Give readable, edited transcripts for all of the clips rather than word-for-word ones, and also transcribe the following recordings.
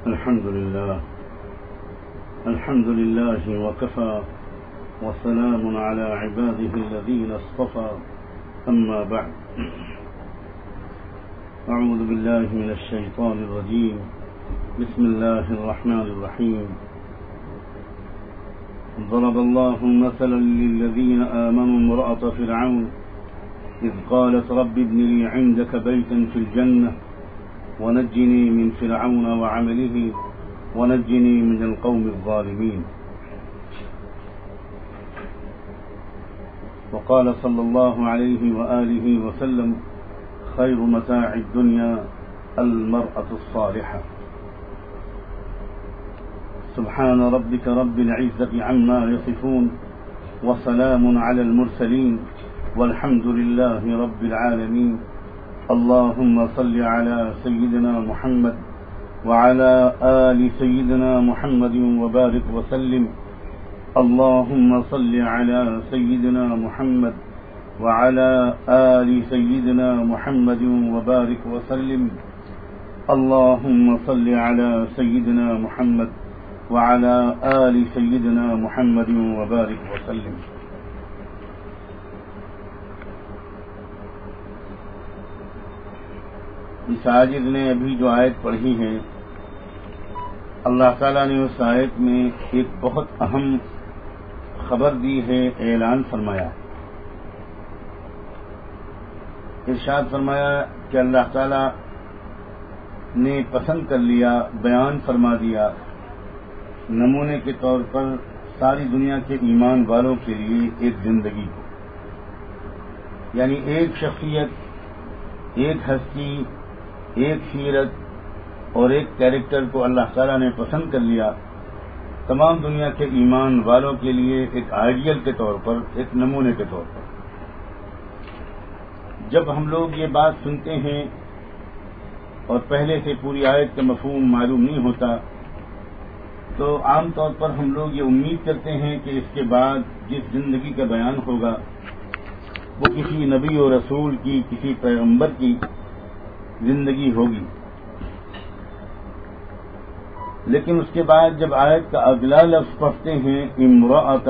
الحمد لله وكفى وسلام على عباده الذين اصطفى أما بعد أعوذ بالله من الشيطان الرجيم بسم الله الرحمن الرحيم ضرب الله مثلا للذين آمنوا امرأة فرعون إذ قالت رب ابن لي عندك بيتا في الجنة ونجني من فرعون وعمله ونجني من القوم الظالمين. وقال صلى الله عليه وآله وسلم خير متاع الدنيا المرأة الصالحة. سبحان ربك رب العزة عما يصفون وسلام على المرسلين والحمد لله رب العالمين. اللهم صل على سيدنا محمد وعلى آل سيدنا محمد وبارك وسلم. اللهم صل على سيدنا محمد وعلى آل سيدنا محمد وبارك وسلم. اللهم صل على سيدنا محمد وعلى آل سيدنا محمد وبارك وسلم. اس عاجز نے ابھی جو آیت پڑھی ہے، اللہ تعالیٰ نے اس آیت میں ایک بہت اہم خبر دی ہے، اعلان فرمایا. ارشاد فرمایا کہ اللہ تعالیٰ نے پسند کر لیا، بیان فرما دیا نمونے کے طور پر ساری دنیا کے ایمان والوں کے لیے ایک زندگی کو، یعنی ایک شخصیت، ایک ہستی، ایک سیرت اور ایک کیریکٹر کو اللہ تعالیٰ نے پسند کر لیا تمام دنیا کے ایمان والوں کے لیے ایک آئیڈیل کے طور پر، ایک نمونے کے طور پر. جب ہم لوگ یہ بات سنتے ہیں اور پہلے سے پوری آیت کا مفہوم معلوم نہیں ہوتا تو عام طور پر ہم لوگ یہ امید کرتے ہیں کہ اس کے بعد جس زندگی کا بیان ہوگا وہ کسی نبی و رسول کی، کسی پیغمبر کی زندگی ہوگی. لیکن اس کے بعد جب آیت کا اگلا لفظ پڑھتے ہیں امرأۃ،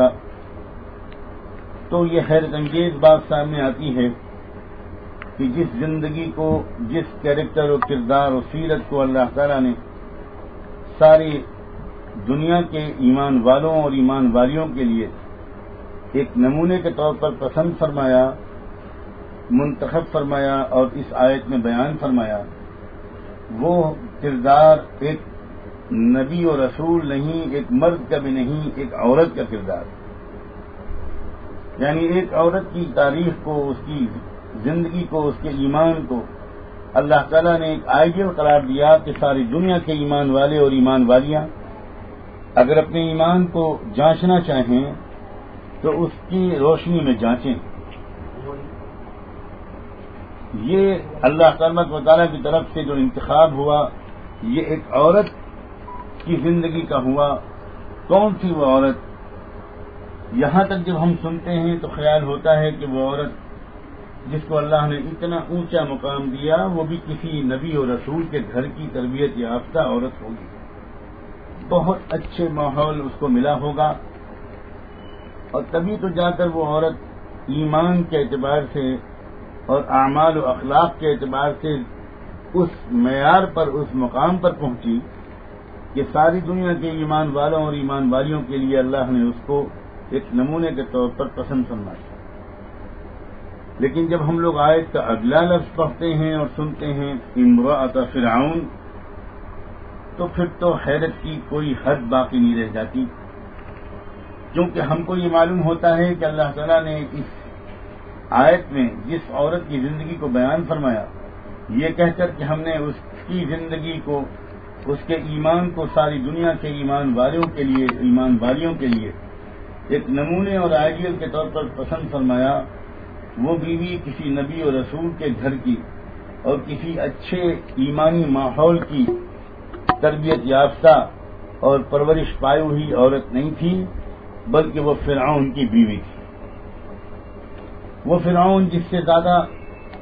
تو یہ حیرت انگیز بات سامنے آتی ہے کہ جس زندگی کو، جس کیریکٹر و کردار و سیرت کو اللہ تعالیٰ نے ساری دنیا کے ایمان والوں اور ایمان والیوں کے لیے ایک نمونے کے طور پر پسند فرمایا، منتخب فرمایا اور اس آیت میں بیان فرمایا، وہ کردار ایک نبی و رسول نہیں، ایک مرد کا بھی نہیں، ایک عورت کا کردار. یعنی ایک عورت کی تاریخ کو، اس کی زندگی کو، اس کے ایمان کو اللہ تعالیٰ نے ایک آئیڈیل قرار دیا کہ ساری دنیا کے ایمان والے اور ایمان والیاں اگر اپنے ایمان کو جانچنا چاہیں تو اس کی روشنی میں جانچیں. یہ اللہ تبارک و تعالیٰ کی طرف سے جو انتخاب ہوا یہ ایک عورت کی زندگی کا ہوا. کون سی وہ عورت؟ یہاں تک جب ہم سنتے ہیں تو خیال ہوتا ہے کہ وہ عورت جس کو اللہ نے اتنا اونچا مقام دیا وہ بھی کسی نبی اور رسول کے گھر کی تربیت یافتہ عورت ہوگی. بہت اچھے ماحول اس کو ملا ہوگا اور تبھی تو جا کر وہ عورت ایمان کے اعتبار سے اور اعمال و اخلاق کے اعتبار سے اس معیار پر، اس مقام پر پہنچی کہ ساری دنیا کے ایمان والوں اور ایمان والیوں کے لیے اللہ نے اس کو ایک نمونے کے طور پر پسند فرمایا. لیکن جب ہم لوگ آیت کا اگلا لفظ پڑھتے ہیں اور سنتے ہیں امرأۃ فرعون تو پھر تو حیرت کی کوئی حد باقی نہیں رہ جاتی، کیونکہ ہم کو یہ معلوم ہوتا ہے کہ اللہ تعالیٰ نے اس آیت میں جس عورت کی زندگی کو بیان فرمایا یہ کہہ کر کہ ہم نے اس کی زندگی کو، اس کے ایمان کو ساری دنیا کے ایمان والوں کے لیے، ایمان والیوں کے لیے ایک نمونے اور آئیڈیل کے طور پر پسند فرمایا، وہ بیوی کسی نبی اور رسول کے گھر کی اور کسی اچھے ایمانی ماحول کی تربیت یافتہ اور پرورش پائی ہوئی عورت نہیں تھی، بلکہ وہ فرعون کی بیوی تھی. وہ فرعون جس سے زیادہ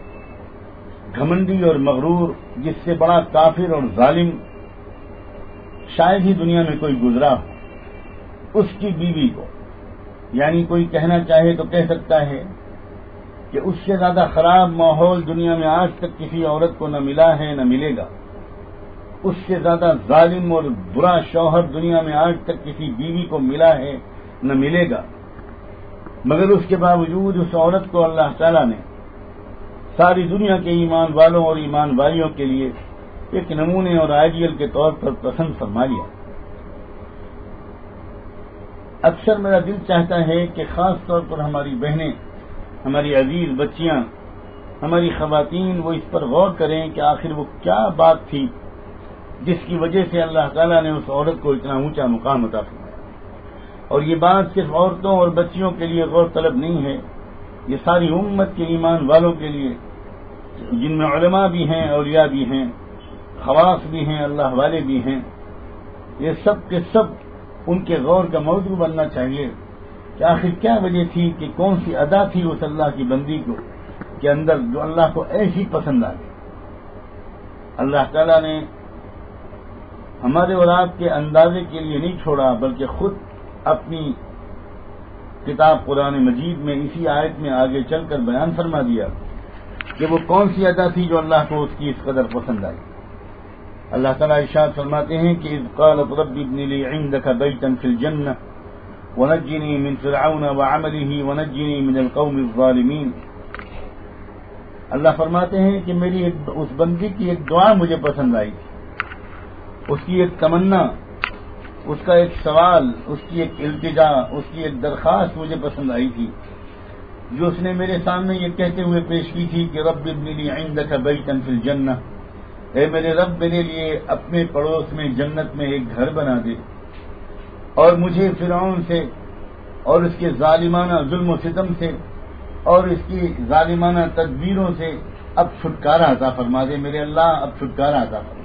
گھمنڈی اور مغرور، جس سے بڑا کافر اور ظالم شاید ہی دنیا میں کوئی گزرا ہو اس کی بیوی کو، یعنی کوئی کہنا چاہے تو کہہ سکتا ہے کہ اس سے زیادہ خراب ماحول دنیا میں آج تک کسی عورت کو نہ ملا ہے نہ ملے گا، اس سے زیادہ ظالم اور برا شوہر دنیا میں آج تک کسی بیوی کو ملا ہے نہ ملے گا، مگر اس کے باوجود اس عورت کو اللہ تعالیٰ نے ساری دنیا کے ایمان والوں اور ایمان والیوں کے لیے ایک نمونے اور آئیڈیل کے طور پر پسند فرما لیا۔ اکثر میرا دل چاہتا ہے کہ خاص طور پر ہماری بہنیں، ہماری عزیز بچیاں، ہماری خواتین وہ اس پر غور کریں کہ آخر وہ کیا بات تھی جس کی وجہ سے اللہ تعالیٰ نے اس عورت کو اتنا اونچا مقام عطا فرمایا۔ اور یہ بات صرف عورتوں اور بچیوں کے لیے غور طلب نہیں ہے، یہ ساری امت کے ایمان والوں کے لیے، جن میں علماء بھی ہیں، اولیاء بھی ہیں، خواص بھی ہیں، اللہ والے بھی ہیں، یہ سب کے سب ان کے غور کا موضوع بننا چاہیے کہ آخر کیا وجہ تھی، کہ کون سی ادا تھی اس اللہ کی بندی کو کے اندر جو اللہ کو ایسی پسند آ گئی۔ اللہ تعالیٰ نے ہمارے اور آپ کے اندازے کے لیے نہیں چھوڑا، بلکہ خود اپنی کتاب قرآن مجید میں اسی آیت میں آگے چل کر بیان فرما دیا کہ وہ کون سی ادا تھی جو اللہ کو اس کی اس قدر پسند آئی۔ اللہ تعالیٰ ارشاد فرماتے ہیں کہ اذ قالت رب ابن لی عندک بیتا فی الجنہ ونجنی من فرعون وعملہ ونجنی من القوم الظالمین۔ اللہ فرماتے ہیں کہ میری اس بندی کی ایک دعا مجھے پسند آئی تھی، اس کی ایک تمنا، اس کا ایک سوال، اس کی ایک التجا، اس کی ایک درخواست مجھے پسند آئی تھی، جو اس نے میرے سامنے یہ کہتے ہوئے پیش کی تھی کہ رب ابن لی عندک بیتا فی الجنہ، اے میرے رب میرے لیے اپنے پڑوس میں جنت میں ایک گھر بنا دے، اور مجھے فرعون سے اور اس کے ظالمانہ ظلم و ستم سے اور اس کی ظالمانہ تدبیروں سے اب چھٹکارا عطا فرما دے، میرے اللہ اب چھٹکارا عطا فرما۔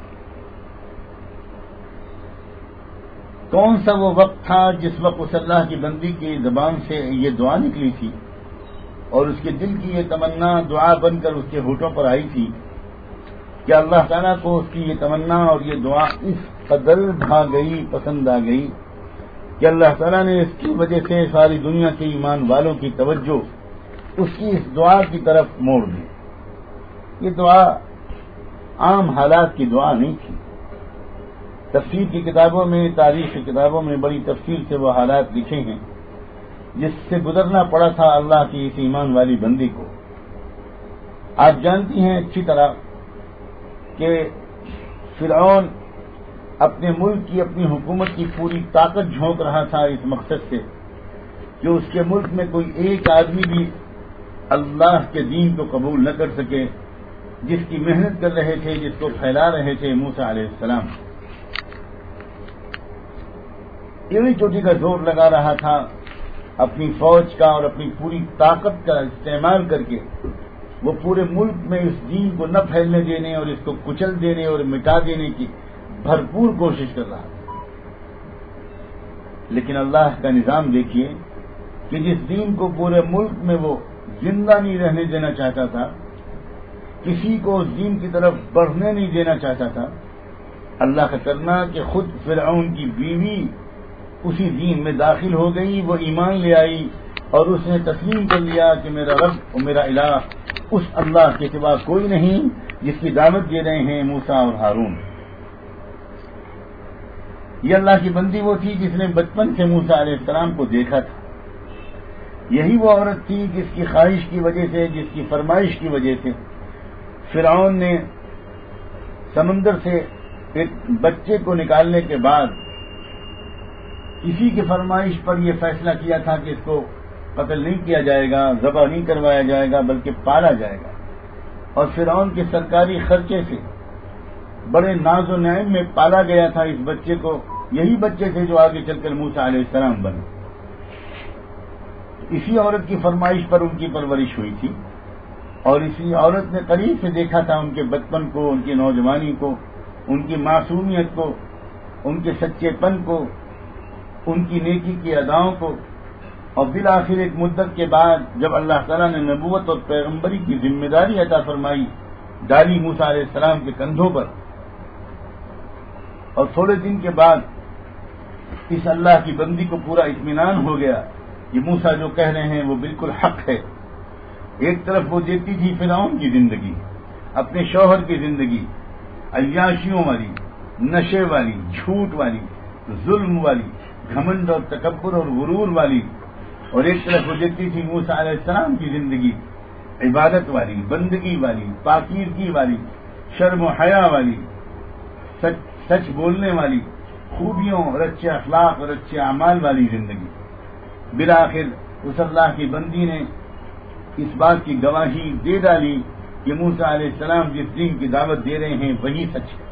کون سا وہ وقت تھا جس وقت اس اللہ کی بندی کی زبان سے یہ دعا نکلی تھی اور اس کے دل کی یہ تمنا دعا بن کر اس کے ہونٹوں پر آئی تھی کہ اللہ تعالیٰ کو اس کی یہ تمنا اور یہ دعا اس قدر بھا گئی، پسند آ گئی کہ اللہ تعالیٰ نے اس کی وجہ سے ساری دنیا کے ایمان والوں کی توجہ اس کی اس دعا کی طرف موڑ دی۔ یہ دعا عام حالات کی دعا نہیں تھی۔ تفسیر کی کتابوں میں، تاریخ کی کتابوں میں بڑی تفصیل سے وہ حالات لکھے ہیں جس سے گزرنا پڑا تھا اللہ کی اس ایمان والی بندی کو۔ آپ جانتی ہیں اچھی طرح کہ فرعون اپنے ملک کی، اپنی حکومت کی پوری طاقت جھونک رہا تھا اس مقصد سے کہ اس کے ملک میں کوئی ایک آدمی بھی اللہ کے دین کو قبول نہ کر سکے، جس کی محنت کر رہے تھے، جس کو پھیلا رہے تھے موسیٰ علیہ السلام۔ ایڑی چوٹی کا زور لگا رہا تھا اپنی فوج کا اور اپنی پوری طاقت کا استعمال کر کے، وہ پورے ملک میں اس دین کو نہ پھیلنے دینے اور اس کو کچل دینے اور مٹا دینے کی بھرپور کوشش کر رہا تھا۔ لیکن اللہ کا نظام دیکھیے کہ جس دین کو پورے ملک میں وہ زندہ نہیں رہنے دینا چاہتا تھا، کسی کو اس دین کی طرف بڑھنے نہیں دینا چاہتا تھا، اللہ کا کرنا کہ خود فرعون کی بیوی اسی دین میں داخل ہو گئی، وہ ایمان لے آئی اور اس نے تسلیم کر لیا کہ میرا رب اور میرا الہ اس اللہ کے سوا کوئی نہیں جس کی دعوت دے رہے ہیں موسیٰ اور ہارون۔ یہ اللہ کی بندی وہ تھی جس نے بچپن سے موسیٰ علیہ السلام کو دیکھا تھا۔ یہی وہ عورت تھی جس کی خواہش کی وجہ سے، جس کی فرمائش کی وجہ سے فرعون نے سمندر سے ایک بچے کو نکالنے کے بعد کسی کی فرمائش پر یہ فیصلہ کیا تھا کہ اس کو قتل نہیں کیا جائے گا، ذبح نہیں کروایا جائے گا، بلکہ پالا جائے گا، اور فرعون کے سرکاری خرچے سے بڑے ناز و نعیم میں پالا گیا تھا اس بچے کو۔ یہی بچے تھے جو آگے چل کر موسیٰ علیہ السلام بنے۔ اسی عورت کی فرمائش پر ان کی پرورش ہوئی تھی، اور اسی عورت نے قریب سے دیکھا تھا ان کے بچپن کو، ان کی نوجوانی کو، ان کی معصومیت کو، ان کے سچے پن کو، ان کی نیکی کی اداؤں کو، اور بالآخر ایک مدت کے بعد جب اللہ تعالیٰ نے نبوت اور پیغمبری کی ذمہ داری عطا فرمائی، ڈالی موسیٰ علیہ السلام کے کندھوں پر، اور تھوڑے دن کے بعد اس اللہ کی بندی کو پورا اطمینان ہو گیا کہ موسیٰ جو کہہ رہے ہیں وہ بالکل حق ہے. ایک طرف وہ دیتی تھی فرعون کی زندگی، اپنے شوہر کی زندگی، عیاشیوں والی، نشے والی، جھوٹ والی، ظلم والی، گھمنڈ اور تکبر اور غرور والی، اور ایک طرف وہ دیتی تھی موسیٰ علیہ السلام کی زندگی عبادت والی، بندگی والی، پاکیزگی والی، شرم و حیا والی، سچ بولنے والی، خوبیوں اور اچھے اخلاق اور اچھے اعمال والی زندگی. بالآخر اس اللہ کی بندی نے اس بات کی گواہی دے ڈالی کہ موسیٰ علیہ السلام جس دین کی دعوت دے رہے ہیں وہی سچ ہے.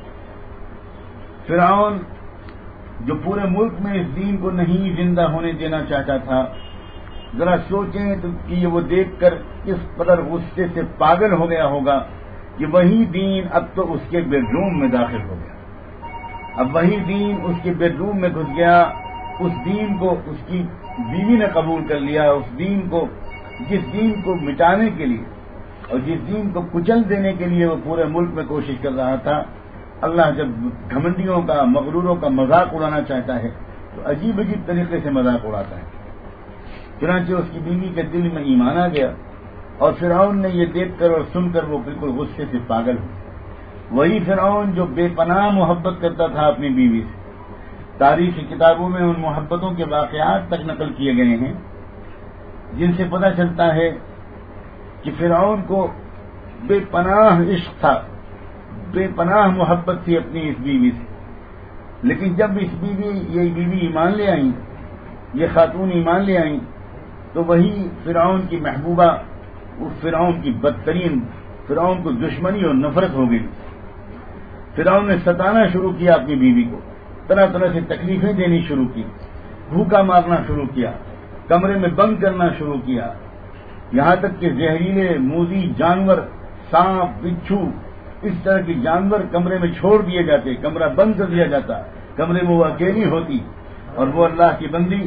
فرعون جو پورے ملک میں اس دین کو نہیں زندہ ہونے دینا چاہتا تھا، ذرا سوچیں تو کہ وہ دیکھ کر کس قدر غصے سے پاگل ہو گیا ہوگا کہ وہی دین اب تو اس کے بیڈ روم میں داخل ہو گیا. اب وہی دین اس کے بیڈ روم میں گھس گیا. اس دین کو اس کی بیوی نے قبول کر لیا. اس دین کو، جس دین کو مٹانے کے لیے اور جس دین کو کچل دینے کے لیے وہ پورے ملک میں کوشش کر رہا تھا. اللہ جب گھمنڈیوں کا، مغروروں کا مذاق اڑانا چاہتا ہے تو عجیب عجیب طریقے سے مذاق اڑاتا ہے. چنانچہ اس کی بیوی کے دل میں ایمان آ گیا اور فرعون نے یہ دیکھ کر اور سن کر وہ بالکل غصے سے پاگل ہو. وہی فرعون جو بے پناہ محبت کرتا تھا اپنی بیوی سے. تاریخی کتابوں میں ان محبتوں کے واقعات تک نقل کیے گئے ہیں جن سے پتہ چلتا ہے کہ فرعون کو بے پناہ عشق تھا، بے پناہ محبت تھی اپنی اس بیوی سے. لیکن جب یہ بیوی ایمان لے آئیں، یہ خاتون ایمان لے آئیں، تو وہی فرعون کی محبوبہ، اس فرعون کی بدترین، فرعون کو دشمنی اور نفرت ہو گئی. فرعون نے ستانا شروع کیا اپنی بیوی کو، طرح طرح سے تکلیفیں دینی شروع کی، بھوکا مارنا شروع کیا، کمرے میں بند کرنا شروع کیا، یہاں تک کہ زہریلے موذی جانور، سانپ، بچھو، اس طرح کے جانور کمرے میں چھوڑ دیے جاتے، کمرہ بند کر دیا جاتا، کمرے میں وہ اکیلی ہوتی اور وہ اللہ کی بندی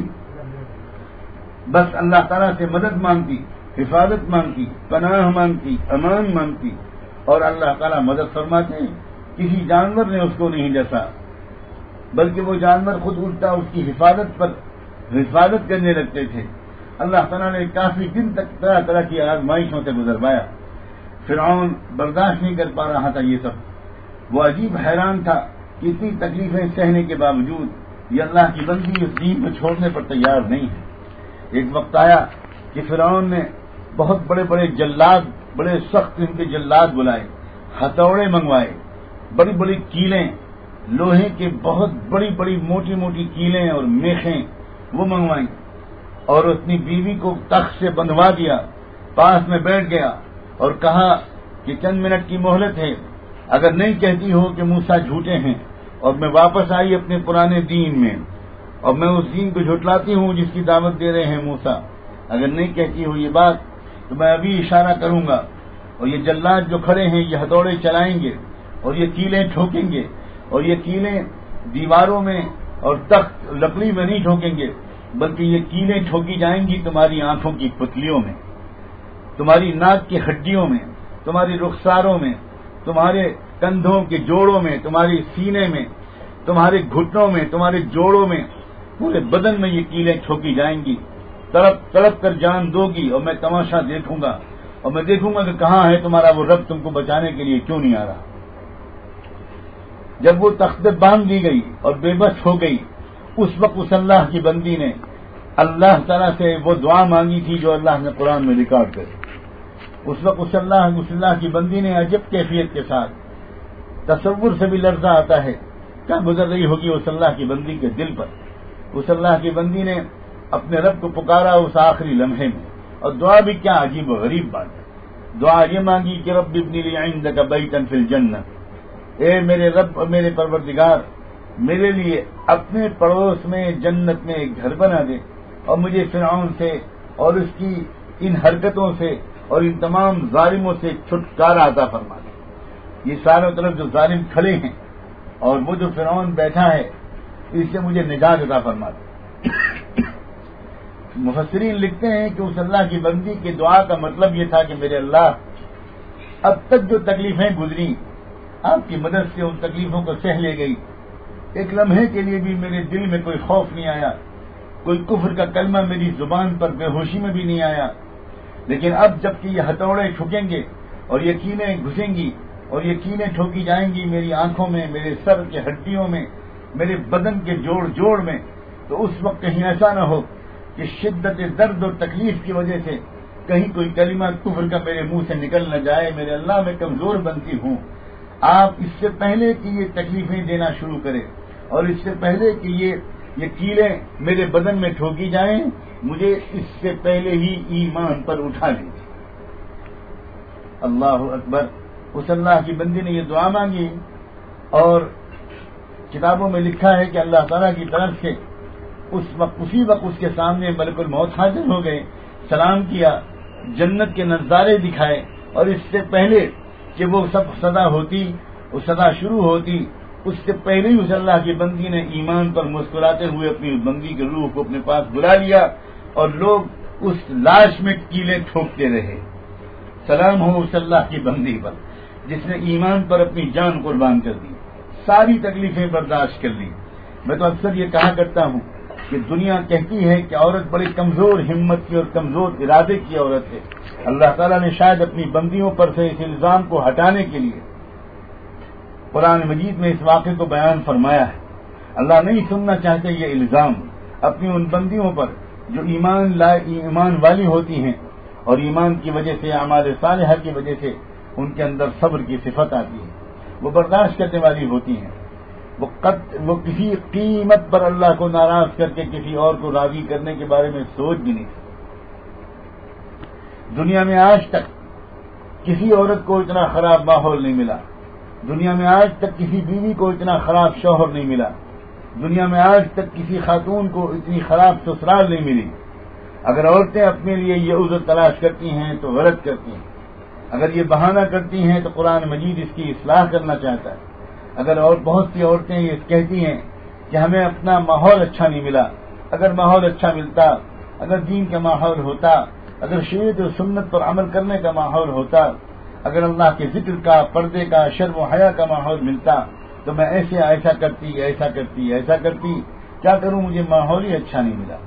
بس اللہ تعالیٰ سے مدد مانگتی، حفاظت مانگتی، پناہ مانگتی، امان مانگتی، اور اللہ تعالیٰ مدد فرماتے ہیں. کسی جانور نے اس کو نہیں ڈسا، بلکہ وہ جانور خود الٹا اس کی حفاظت کرنے لگتے تھے. اللہ تعالیٰ نے کافی دن تک طرح طرح کی آزمائشوں سے گزروایا. فرعون برداشت نہیں کر پا رہا تھا یہ سب. وہ عجیب حیران تھا کہ اتنی تکلیفیں سہنے کے باوجود یہ اللہ کی بندی اس دین کو چھوڑنے پر تیار نہیں ہے. ایک وقت آیا کہ فرعون نے بہت بڑے بڑے جلاد، بڑے سخت قسم کے جلاد بلائے، ہتھوڑے منگوائے، بڑی بڑی کیلیں، لوہے کے بہت بڑی بڑی موٹی موٹی کیلیں اور میخیں وہ منگوائیں، اور اپنی بیوی کو تخت سے بندھوا دیا، پاس میں بیٹھ گیا اور کہا کہ چند منٹ کی مہلت ہے، اگر نہیں کہتی ہو کہ موسیٰ جھوٹے ہیں اور میں واپس آئی اپنے پرانے دین میں اور میں اس دین کو جھٹلاتی ہوں جس کی دعوت دے رہے ہیں موسیٰ، اگر نہیں کہتی ہو یہ بات تو میں ابھی اشارہ کروں گا اور یہ جلاد جو کھڑے ہیں یہ ہتھوڑے چلائیں گے اور یہ کیلیں ٹھوکیں گے، اور یہ کیلیں دیواروں میں اور تخت لکڑی میں نہیں ٹھوکیں گے، بلکہ یہ کیلیں ٹھوکی جائیں گی تمہاری آنکھوں کی پتلیوں میں، تمہاری ناک کی ہڈیوں میں، تمہاری رخساروں میں، تمہارے کندھوں کے جوڑوں میں، تمہاری سینے میں، تمہارے گھٹنوں میں، تمہارے جوڑوں میں، پورے بدن میں یہ کیلیں ٹھوکی جائیں گی. تڑپ تڑپ کر جان دو گی اور میں تماشا دیکھوں گا اور میں دیکھوں گا کہ کہاں ہے تمہارا وہ رب، تم کو بچانے کے لیے کیوں نہیں آ رہا. جب وہ تخت باندھ دی گئی اور بے بس ہو گئی، اس وقت اس اللہ کی بندی نے اللہ تعالیٰ سے وہ دعا مانگی تھی جو اللہ نے قرآن میں ریکارڈ کری. اس وقت اس اللہ کی بندی نے عجب کیفیت کے ساتھ، تصور سے بھی لرزہ آتا ہے، کیا گزر رہی ہوگی اس اللہ کی بندی کے دل پر. اس اللہ کی بندی نے اپنے رب کو پکارا اس آخری لمحے میں، اور دعا بھی کیا عجیب و غریب بات ہے. دعا یہ مانگی کہ رب ابنی لی عندک بیتا فی الجنہ، اے میرے رب اور میرے پروردگار، میرے لیے اپنے پڑوس میں جنت میں ایک گھر بنا دے اور مجھے فرعون سے اور اس کی ان حرکتوں سے اور ان تمام ظالموں سے چھٹکارا عطا فرما دے. یہ چاروں طرف جو ظالم کھڑے ہیں اور وہ جو فرعون بیٹھا ہے، اس سے مجھے نجات عطا فرما دے. مفسرین لکھتے ہیں کہ اس اللہ کی بندی کی دعا کا مطلب یہ تھا کہ میرے اللہ، اب تک جو تکلیفیں گزری آپ کی مدد سے ان تکلیفوں کو سہ لے گئی، ایک لمحے کے لیے بھی میرے دل میں کوئی خوف نہیں آیا، کوئی کفر کا کلمہ میری زبان پر بے ہوشی میں بھی نہیں آیا. لیکن اب جب کہ یہ ہتھوڑے ٹھکیں گے اور یہ کینیں گھسیں گی اور یہ کینیں ٹھوکی جائیں گی میری آنکھوں میں، میرے سر کے ہڈیوں میں، میرے بدن کے جوڑ جوڑ میں، تو اس وقت کہیں ایسا نہ ہو کہ شدت درد اور تکلیف کی وجہ سے کہیں کوئی کلمہ کفر کا میرے منہ سے نکل نہ جائے. میرے اللہ میں کمزور بنتی ہوں. آپ اس سے پہلے کہ یہ تکلیفیں دینا شروع کریں اور اس سے پہلے کہ یہ کیلیں میرے بدن میں ٹھوکی جائیں، مجھے اس سے پہلے ہی ایمان پر اٹھا لیجیے. اللہ اکبر. اس اللہ کی بندی نے یہ دعا مانگی اور کتابوں میں لکھا ہے کہ اللہ تعالیٰ کی طرف سے اسی وقت اس کے سامنے ملک الموت حاضر ہو گئے، سلام کیا، جنت کے نظارے دکھائے، اور اس سے پہلے کہ وہ سب صدا ہوتی، وہ صدا شروع ہوتی، اس سے پہلے ہی اس اللہ کی بندی نے ایمان پر مسکراتے ہوئے اپنی بندی کے روح کو اپنے پاس بلا لیا اور لوگ اس لاش میں کیلیں ٹھوکتے رہے. سلام ہو اس اللہ کی بندی پر جس نے ایمان پر اپنی جان قربان کر دی، ساری تکلیفیں برداشت کر لی. میں تو اکثر یہ کہا کرتا ہوں کہ دنیا کہتی ہے کہ عورت بڑی کمزور ہمت کی اور کمزور ارادے کی عورت ہے. اللہ تعالیٰ نے شاید اپنی بندیوں پر سے اس الزام کو ہٹانے کے لیے قرآن مجید میں اس واقعے کو بیان فرمایا ہے. اللہ نہیں سننا چاہتے یہ الزام اپنی ان بندیوں پر جو ایمان والی ہوتی ہیں اور ایمان کی وجہ سے، اعمال صالحہ کی وجہ سے ان کے اندر صبر کی صفت آتی ہے، وہ برداشت کرنے والی ہوتی ہیں، وہ کسی قیمت پر اللہ کو ناراض کر کے کسی اور کو راضی کرنے کے بارے میں سوچ بھی نہیں سکتی. دنیا میں آج تک کسی عورت کو اتنا خراب ماحول نہیں ملا، دنیا میں آج تک کسی بیوی کو اتنا خراب شوہر نہیں ملا، دنیا میں آج تک کسی خاتون کو اتنی خراب سسرال نہیں ملی. اگر عورتیں اپنے لیے یہ عذر تلاش کرتی ہیں تو غلط کرتی ہیں، اگر یہ بہانہ کرتی ہیں تو قرآن مجید اس کی اصلاح کرنا چاہتا ہے. اگر اور بہت سی عورتیں یہ کہتی ہیں کہ ہمیں اپنا ماحول اچھا نہیں ملا، اگر ماحول اچھا ملتا، اگر دین کا ماحول ہوتا، اگر شریعت و سنت پر عمل کرنے کا ماحول ہوتا، اگر اللہ کے ذکر کا، پردے کا، شرم و حیا کا ماحول ملتا تو میں ایسا کرتی. کیا کروں، مجھے ماحول ہی اچھا نہیں ملا.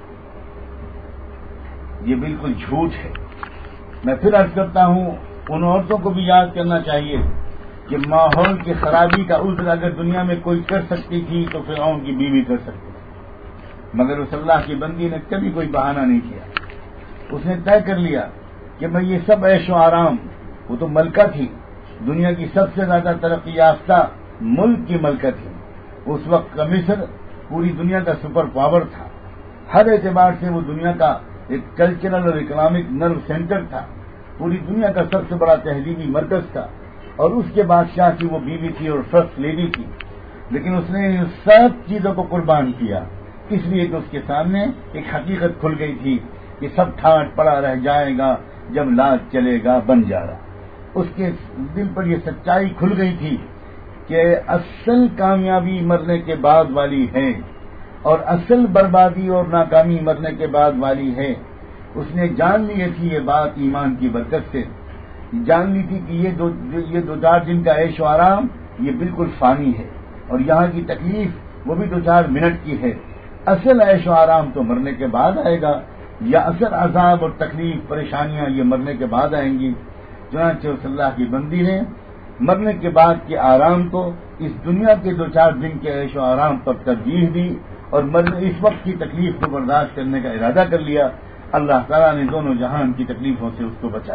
یہ بالکل جھوٹ ہے. میں پھر عرض کرتا ہوں ان عورتوں کو بھی یاد کرنا چاہیے کہ ماحول کی خرابی کا عذر اگر دنیا میں کوئی کر سکتی تھی تو فرعون کی بیوی کر سکتی تھی، مگر اس اللہ کی بندی نے کبھی کوئی بہانہ نہیں کیا. اس نے طے کر لیا کہ میں یہ سب عیش و آرام، وہ تو ملکہ تھی، دنیا کی سب سے زیادہ ترقی یافتہ ملک کی ملکہ تھی. اس وقت کا مصر پوری دنیا کا سپر پاور تھا، ہر اعتبار سے وہ دنیا کا ایک کلچرل اور اکنامک نرو سینٹر تھا، پوری دنیا کا سب سے بڑا تہذیبی مرکز تھا، اور اس کے بادشاہ کی وہ بیوی تھی اور فرسٹ لیڈی تھی. لیکن اس نے ان سب چیزوں کو قربان کیا اس لیے کہ اس کے سامنے ایک حقیقت کھل گئی تھی کہ سب ٹھاٹ پڑا رہ جائے گا جب لاج چلے گا بن جا رہا. اس کے دل پر یہ سچائی کھل گئی تھی کہ اصل کامیابی مرنے کے بعد والی ہے اور اصل بربادی اور ناکامی مرنے کے بعد والی ہے. اس نے جان لی تھی یہ بات ایمان کی برکت سے، جان لی تھی کہ یہ دو چار دن کا عیش و آرام یہ بالکل فانی ہے اور یہاں کی تکلیف وہ بھی 2-4 منٹ کی ہے. اصل عیش و آرام تو مرنے کے بعد آئے گا، یا اصل عذاب اور تکلیف پریشانیاں یہ مرنے کے بعد آئیں گی. چنانچہ اس اللہ کی بندی نے مرنے کے بعد کے آرام کو اس دنیا کے 2-4 دن کے عیش و آرام پر ترجیح دی اور اس وقت کی تکلیف کو برداشت کرنے کا ارادہ کر لیا. اللہ تعالیٰ نے دونوں جہان کی تکلیفوں سے اس کو بچایا.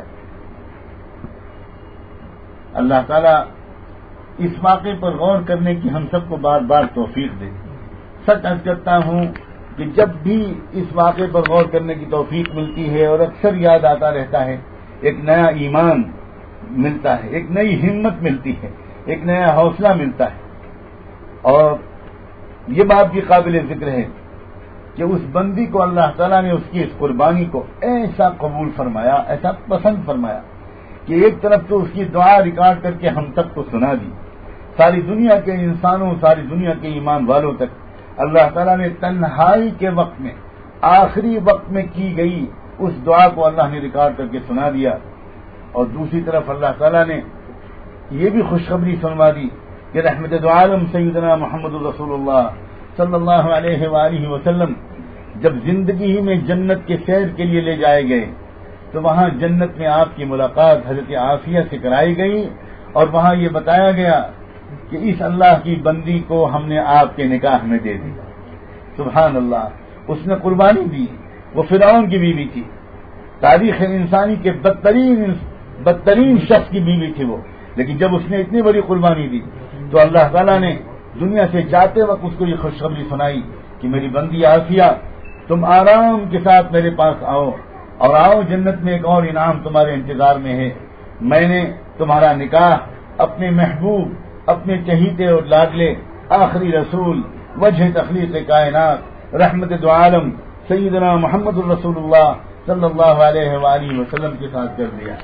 اللہ تعالیٰ اس واقعے پر غور کرنے کی ہم سب کو بار بار توفیق دے. سچ عرض کرتا ہوں کہ جب بھی اس واقعے پر غور کرنے کی توفیق ملتی ہے اور اکثر یاد آتا رہتا ہے، ایک نیا ایمان ملتا ہے، ایک نئی ہمت ملتی ہے، ایک نیا حوصلہ ملتا ہے. اور یہ بات بھی قابل ذکر ہے کہ اس بندی کو اللہ تعالیٰ نے اس کی اس قربانی کو ایسا قبول فرمایا، ایسا پسند فرمایا کہ ایک طرف تو اس کی دعا ریکارڈ کر کے ہم تک کو سنا دی، ساری دنیا کے انسانوں، ساری دنیا کے ایمان والوں تک اللہ تعالیٰ نے تنہائی کے وقت میں، آخری وقت میں کی گئی اس دعا کو اللہ نے ریکارڈ کر کے سنا دیا. اور دوسری طرف اللہ تعالیٰ نے یہ بھی خوشخبری سنوا دی کہ رحمت دو عالم سیدنا محمد رسول اللہ صلی اللہ علیہ وآلہ وسلم جب زندگی ہی میں جنت کے سیر کے لیے لے جائے گئے تو وہاں جنت میں آپ کی ملاقات حضرت عافیہ سے کرائی گئی اور وہاں یہ بتایا گیا کہ اس اللہ کی بندی کو ہم نے آپ کے نکاح میں دے دی. سبحان اللہ. اس نے قربانی دی. وہ فرعون کی بیوی تھی, تاریخ انسانی کے بدترین شخص کی بیوی تھی وہ, لیکن جب اس نے اتنی بڑی قربانی دی تو اللہ تعالیٰ نے دنیا سے جاتے وقت اس کو یہ خوشخبری سنائی کہ میری بندی عافیہ تم آرام کے ساتھ میرے پاس آؤ اور آؤ جنت میں ایک اور انعام تمہارے انتظار میں ہے. میں نے تمہارا نکاح اپنے محبوب, اپنے چہیتے اور لاڈلے آخری رسول وجہ تخلیق کائنات رحمت دو عالم سیدنا محمد الرسول اللہ صلی اللہ علیہ وآلہ وسلم کے ساتھ کر دیا.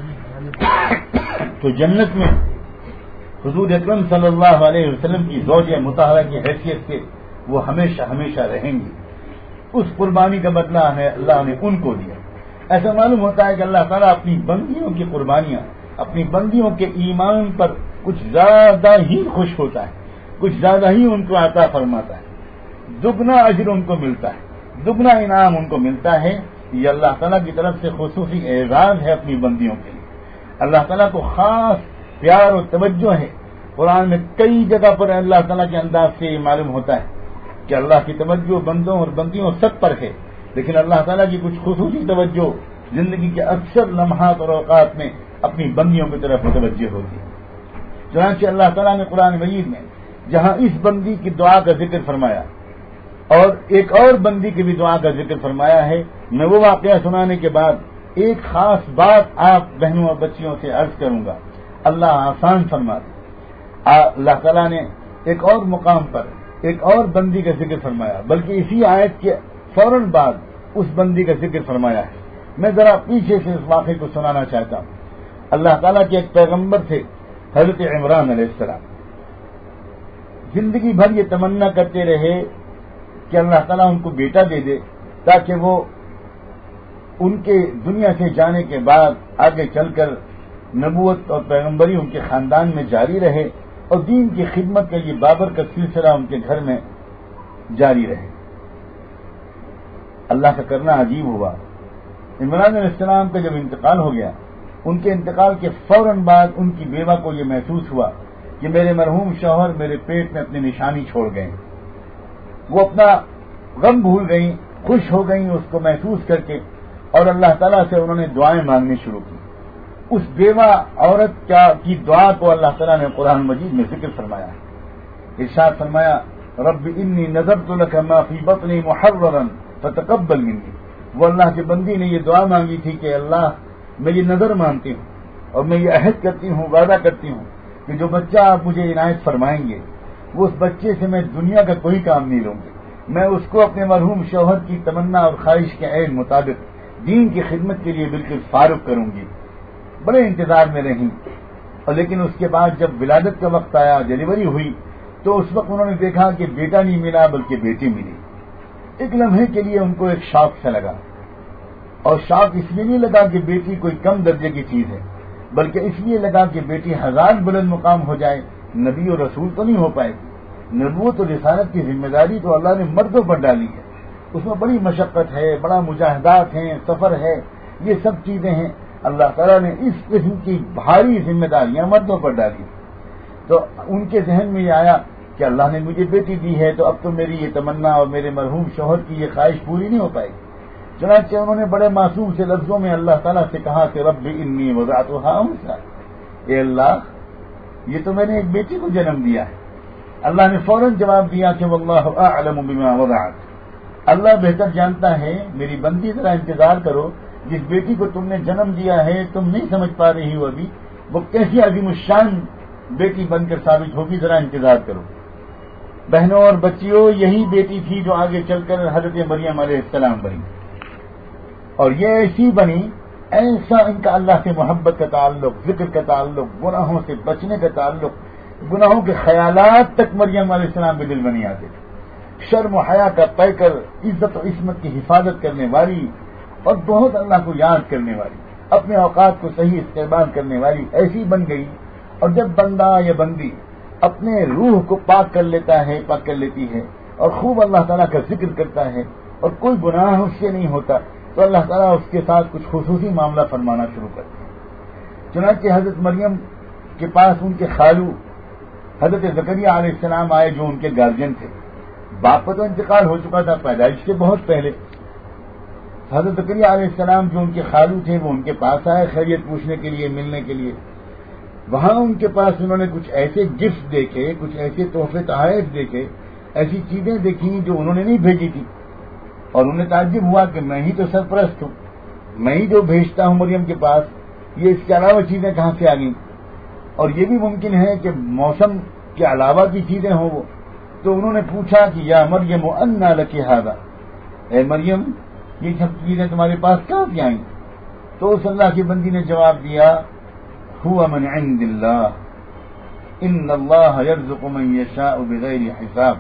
تو جنت میں حضور اکرم صلی اللہ علیہ وسلم کی زوجہ مطہرہ کی حیثیت سے وہ ہمیشہ ہمیشہ رہیں گی. اس قربانی کا بدلہ ہے اللہ نے ان کو دیا. ایسا معلوم ہوتا ہے کہ اللہ تعالیٰ اپنی بندیوں کی قربانیاں, اپنی بندیوں کے ایمان پر کچھ زیادہ ہی خوش ہوتا ہے, کچھ زیادہ ہی ان کو عطا فرماتا ہے, دگنا اجر ان کو ملتا ہے, دگنا انعام ان کو ملتا ہے. یہ اللہ تعالیٰ کی طرف سے خصوصی اعزاز ہے اپنی بندیوں کے لیے. اللہ تعالیٰ کو خاص پیار اور توجہ ہے. قرآن میں کئی جگہ پر اللہ تعالیٰ کے انداز سے یہ معلوم ہوتا ہے کہ اللہ کی توجہ بندوں اور بندیوں سب پر ہے, لیکن اللہ تعالیٰ کی کچھ خصوصی توجہ زندگی کے اکثر لمحات اور اوقات میں اپنی بندیوں کی طرف متوجہ ہوتی ہے. چنانچہ اللہ تعالیٰ نے قرآن مجید میں جہاں اس بندی کی دعا کا ذکر فرمایا اور ایک اور بندی کی بھی دعا کا ذکر فرمایا ہے, میں وہ واقعہ سنانے کے بعد ایک خاص بات آپ بہنوں اور بچیوں سے عرض کروں گا. اللہ آسان فرما دے. اللہ تعالیٰ نے ایک اور مقام پر ایک اور بندی کا ذکر فرمایا, بلکہ اسی آیت کے فوراً بعد اس بندی کا ذکر فرمایا ہے. میں ذرا پیچھے سے اس واقعے کو سنانا چاہتا ہوں. اللہ تعالیٰ کے ایک پیغمبر تھے حضرت عمران علیہ السلام. زندگی بھر یہ تمنا کرتے رہے کہ اللہ تعالیٰ ان کو بیٹا دے دے تاکہ وہ ان کے دنیا سے جانے کے بعد آگے چل کر نبوت اور پیغمبری ان کے خاندان میں جاری رہے اور دین کی خدمت کا یہ بابرکت سلسلہ ان کے گھر میں جاری رہے. اللہ کا کرنا عجیب ہوا. عمران علیہ السلام کا جب انتقال ہو گیا, ان کے انتقال کے فوراً بعد ان کی بیوہ کو یہ محسوس ہوا کہ میرے مرحوم شوہر میرے پیٹ میں اپنی نشانی چھوڑ گئے. وہ اپنا غم بھول گئیں, خوش ہو گئیں اس کو محسوس کر کے, اور اللہ تعالیٰ سے انہوں نے دعائیں مانگنی شروع کی. اس بیوہ عورت کی دعا کو اللہ تعالیٰ نے قرآن مجید میں ذکر فرمایا. ارشاد فرمایا رب انی نذرت لک ما فی بطنی محررا فتقبل منی. وہ اللہ کی بندی نے یہ دعا مانگی تھی کہ اللہ میں یہ نظر مانتی ہوں اور میں یہ عہد کرتی ہوں, وعدہ کرتی ہوں کہ جو بچہ آپ مجھے عنایت فرمائیں گے وہ اس بچے سے میں دنیا کا کوئی کام نہیں لوں گی. میں اس کو اپنے مرحوم شوہر کی تمنا اور خواہش کے عین مطابق دین کی خدمت کے لیے بالکل فارغ کروں گی. بڑے انتظار میں رہیں, اور لیکن اس کے بعد جب ولادت کا وقت آیا, ڈلیوری ہوئی, تو اس وقت انہوں نے دیکھا کہ بیٹا نہیں ملا بلکہ بیٹی ملی. ایک لمحے کے لیے ان کو ایک شوق سے لگا, اور شوق اس لیے نہیں لگا کہ بیٹی کوئی کم درجے کی چیز ہے, بلکہ اس لیے لگا کہ بیٹی ہزار بلند مقام ہو جائے, نبی اور رسول تو نہیں ہو پائے گی. نبوت اور رسالت کی ذمہ داری تو اللہ نے مردوں پر ڈالی ہے, اس میں بڑی مشقت ہے, بڑا مجاہدات ہیں, سفر ہے, یہ سب چیزیں ہیں. اللہ تعالیٰ نے اس قسم کی بھاری ذمہ داریاں مردوں پر ڈالی. تو ان کے ذہن میں یہ آیا کہ اللہ نے مجھے بیٹی دی ہے تو اب تو میری یہ تمنا اور میرے مرحوم شوہر کی یہ خواہش پوری نہیں ہو پائے گی. چنانچہ انہوں نے بڑے معصوم سے لفظوں میں اللہ تعالیٰ سے کہا کہ رب انی وضعتها انثى, اے اللہ یہ تو میں نے ایک بیٹی کو جنم دیا ہے. اللہ نے فوراً جواب دیا کہ واللہ اعلم بما وضعت, اللہ بہتر جانتا ہے, میری بندی ذرا انتظار کرو, جس بیٹی کو تم نے جنم دیا ہے تم نہیں سمجھ پا رہی ہو ابھی, وہ کیسی عظیم الشان بیٹی بن کر ثابت ہوگی, ذرا انتظار کرو. بہنوں اور بچیوں, یہی بیٹی تھی جو آگے چل کر حضرت مریم علیہ السلام بنی, اور یہ ایسی بنی, ایسا ان کا اللہ سے محبت کا تعلق, ذکر کا تعلق, گناہوں سے بچنے کا تعلق, گناہوں کے خیالات تک مریم علیہ السلام کے دل میں نہیں آتے تھے. شرم و حیا کا پیکر, عزت و عصمت کی حفاظت کرنے والی اور بہت اللہ کو یاد کرنے والی, اپنے اوقات کو صحیح استعمال کرنے والی ایسی بن گئی. اور جب بندہ یا بندی اپنے روح کو پاک کر لیتی ہے اور خوب اللہ تعالیٰ کا ذکر کرتا ہے اور کوئی گناہ اس سے نہیں ہوتا، تو اللہ تعالیٰ اس کے ساتھ کچھ خصوصی معاملہ فرمانا شروع کرتے ہیں۔ چنانچہ حضرت مریم کے پاس ان کے خالو حضرت زکریا علیہ السلام آئے، جو ان کے گارجین تھے۔ باپ کا تو انتقال ہو چکا تھا پیدائش سے بہت پہلے۔ حضرت زکریا علیہ السلام جو ان کے خالو تھے وہ ان کے پاس آئے خیریت پوچھنے کے لیے، ملنے کے لیے۔ وہاں ان کے پاس انہوں نے کچھ ایسے گفٹ دیکھے، کچھ ایسے تحفے تحائف دیکھے، ایسی چیزیں دیکھی جو انہوں نے نہیں بھیجی تھی، اور انہیں تعجب ہوا کہ میں ہی تو سرپرست ہوں، میں ہی جو بھیجتا ہوں مریم کے پاس، یہ اس کے علاوہ چیزیں کہاں سے آ گئیں؟ اور یہ بھی ممکن ہے کہ موسم کے علاوہ کی چیزیں ہوں وہ۔ تو انہوں نے پوچھا کہ یا مریم انا لک ھذا، اے مریم یہ سب چیزیں تمہارے پاس کہاں سے آئیں؟ تو اس اللہ کی بندی نے جواب دیا هو من عند اللہ ان اللہ یرزق من یشاء بغیر حساب،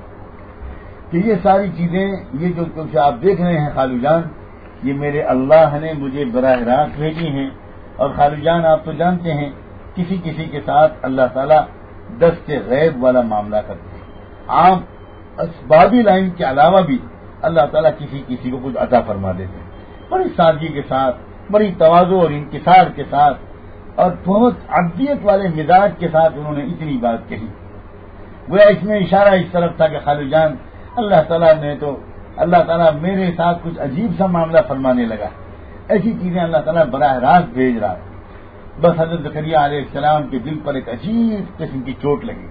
کہ یہ ساری چیزیں، یہ جو کچھ آپ دیکھ رہے ہیں خالو جان، یہ میرے اللہ نے مجھے براہ راست بھیجی ہیں۔ اور خالو جان آپ تو جانتے ہیں کسی کسی کے ساتھ اللہ تعالیٰ دست غیب والا معاملہ کرتے ہیں، عام اسبابی لائن کے علاوہ بھی اللہ تعالیٰ کسی کو کچھ عطا فرما دیتے ہیں، بڑی سادگی کے ساتھ، بڑی تواضع اور انکسار کے ساتھ، اور بہت عبدیت والے مزاج کے ساتھ انہوں نے اتنی بات کہی۔ گویا اس میں اشارہ اس طرف تھا کہ خالو جان اللہ تعالیٰ میرے ساتھ کچھ عجیب سا معاملہ فرمانے لگا، ایسی چیزیں اللہ تعالیٰ براہ راست بھیج رہا ہے۔ بس حضرت زکریا علیہ السلام کے دل پر ایک عجیب قسم کی چوٹ لگی۔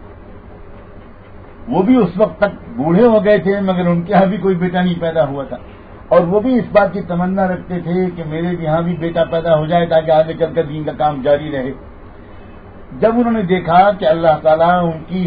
وہ بھی اس وقت تک بوڑھے ہو گئے تھے، مگر ان کے یہاں بھی کوئی بیٹا نہیں پیدا ہوا تھا، اور وہ بھی اس بات کی تمنا رکھتے تھے کہ میرے یہاں بھی بیٹا پیدا ہو جائے تاکہ آگے چل کر دین کا کام جاری رہے۔ جب انہوں نے دیکھا کہ اللہ تعالیٰ ان کی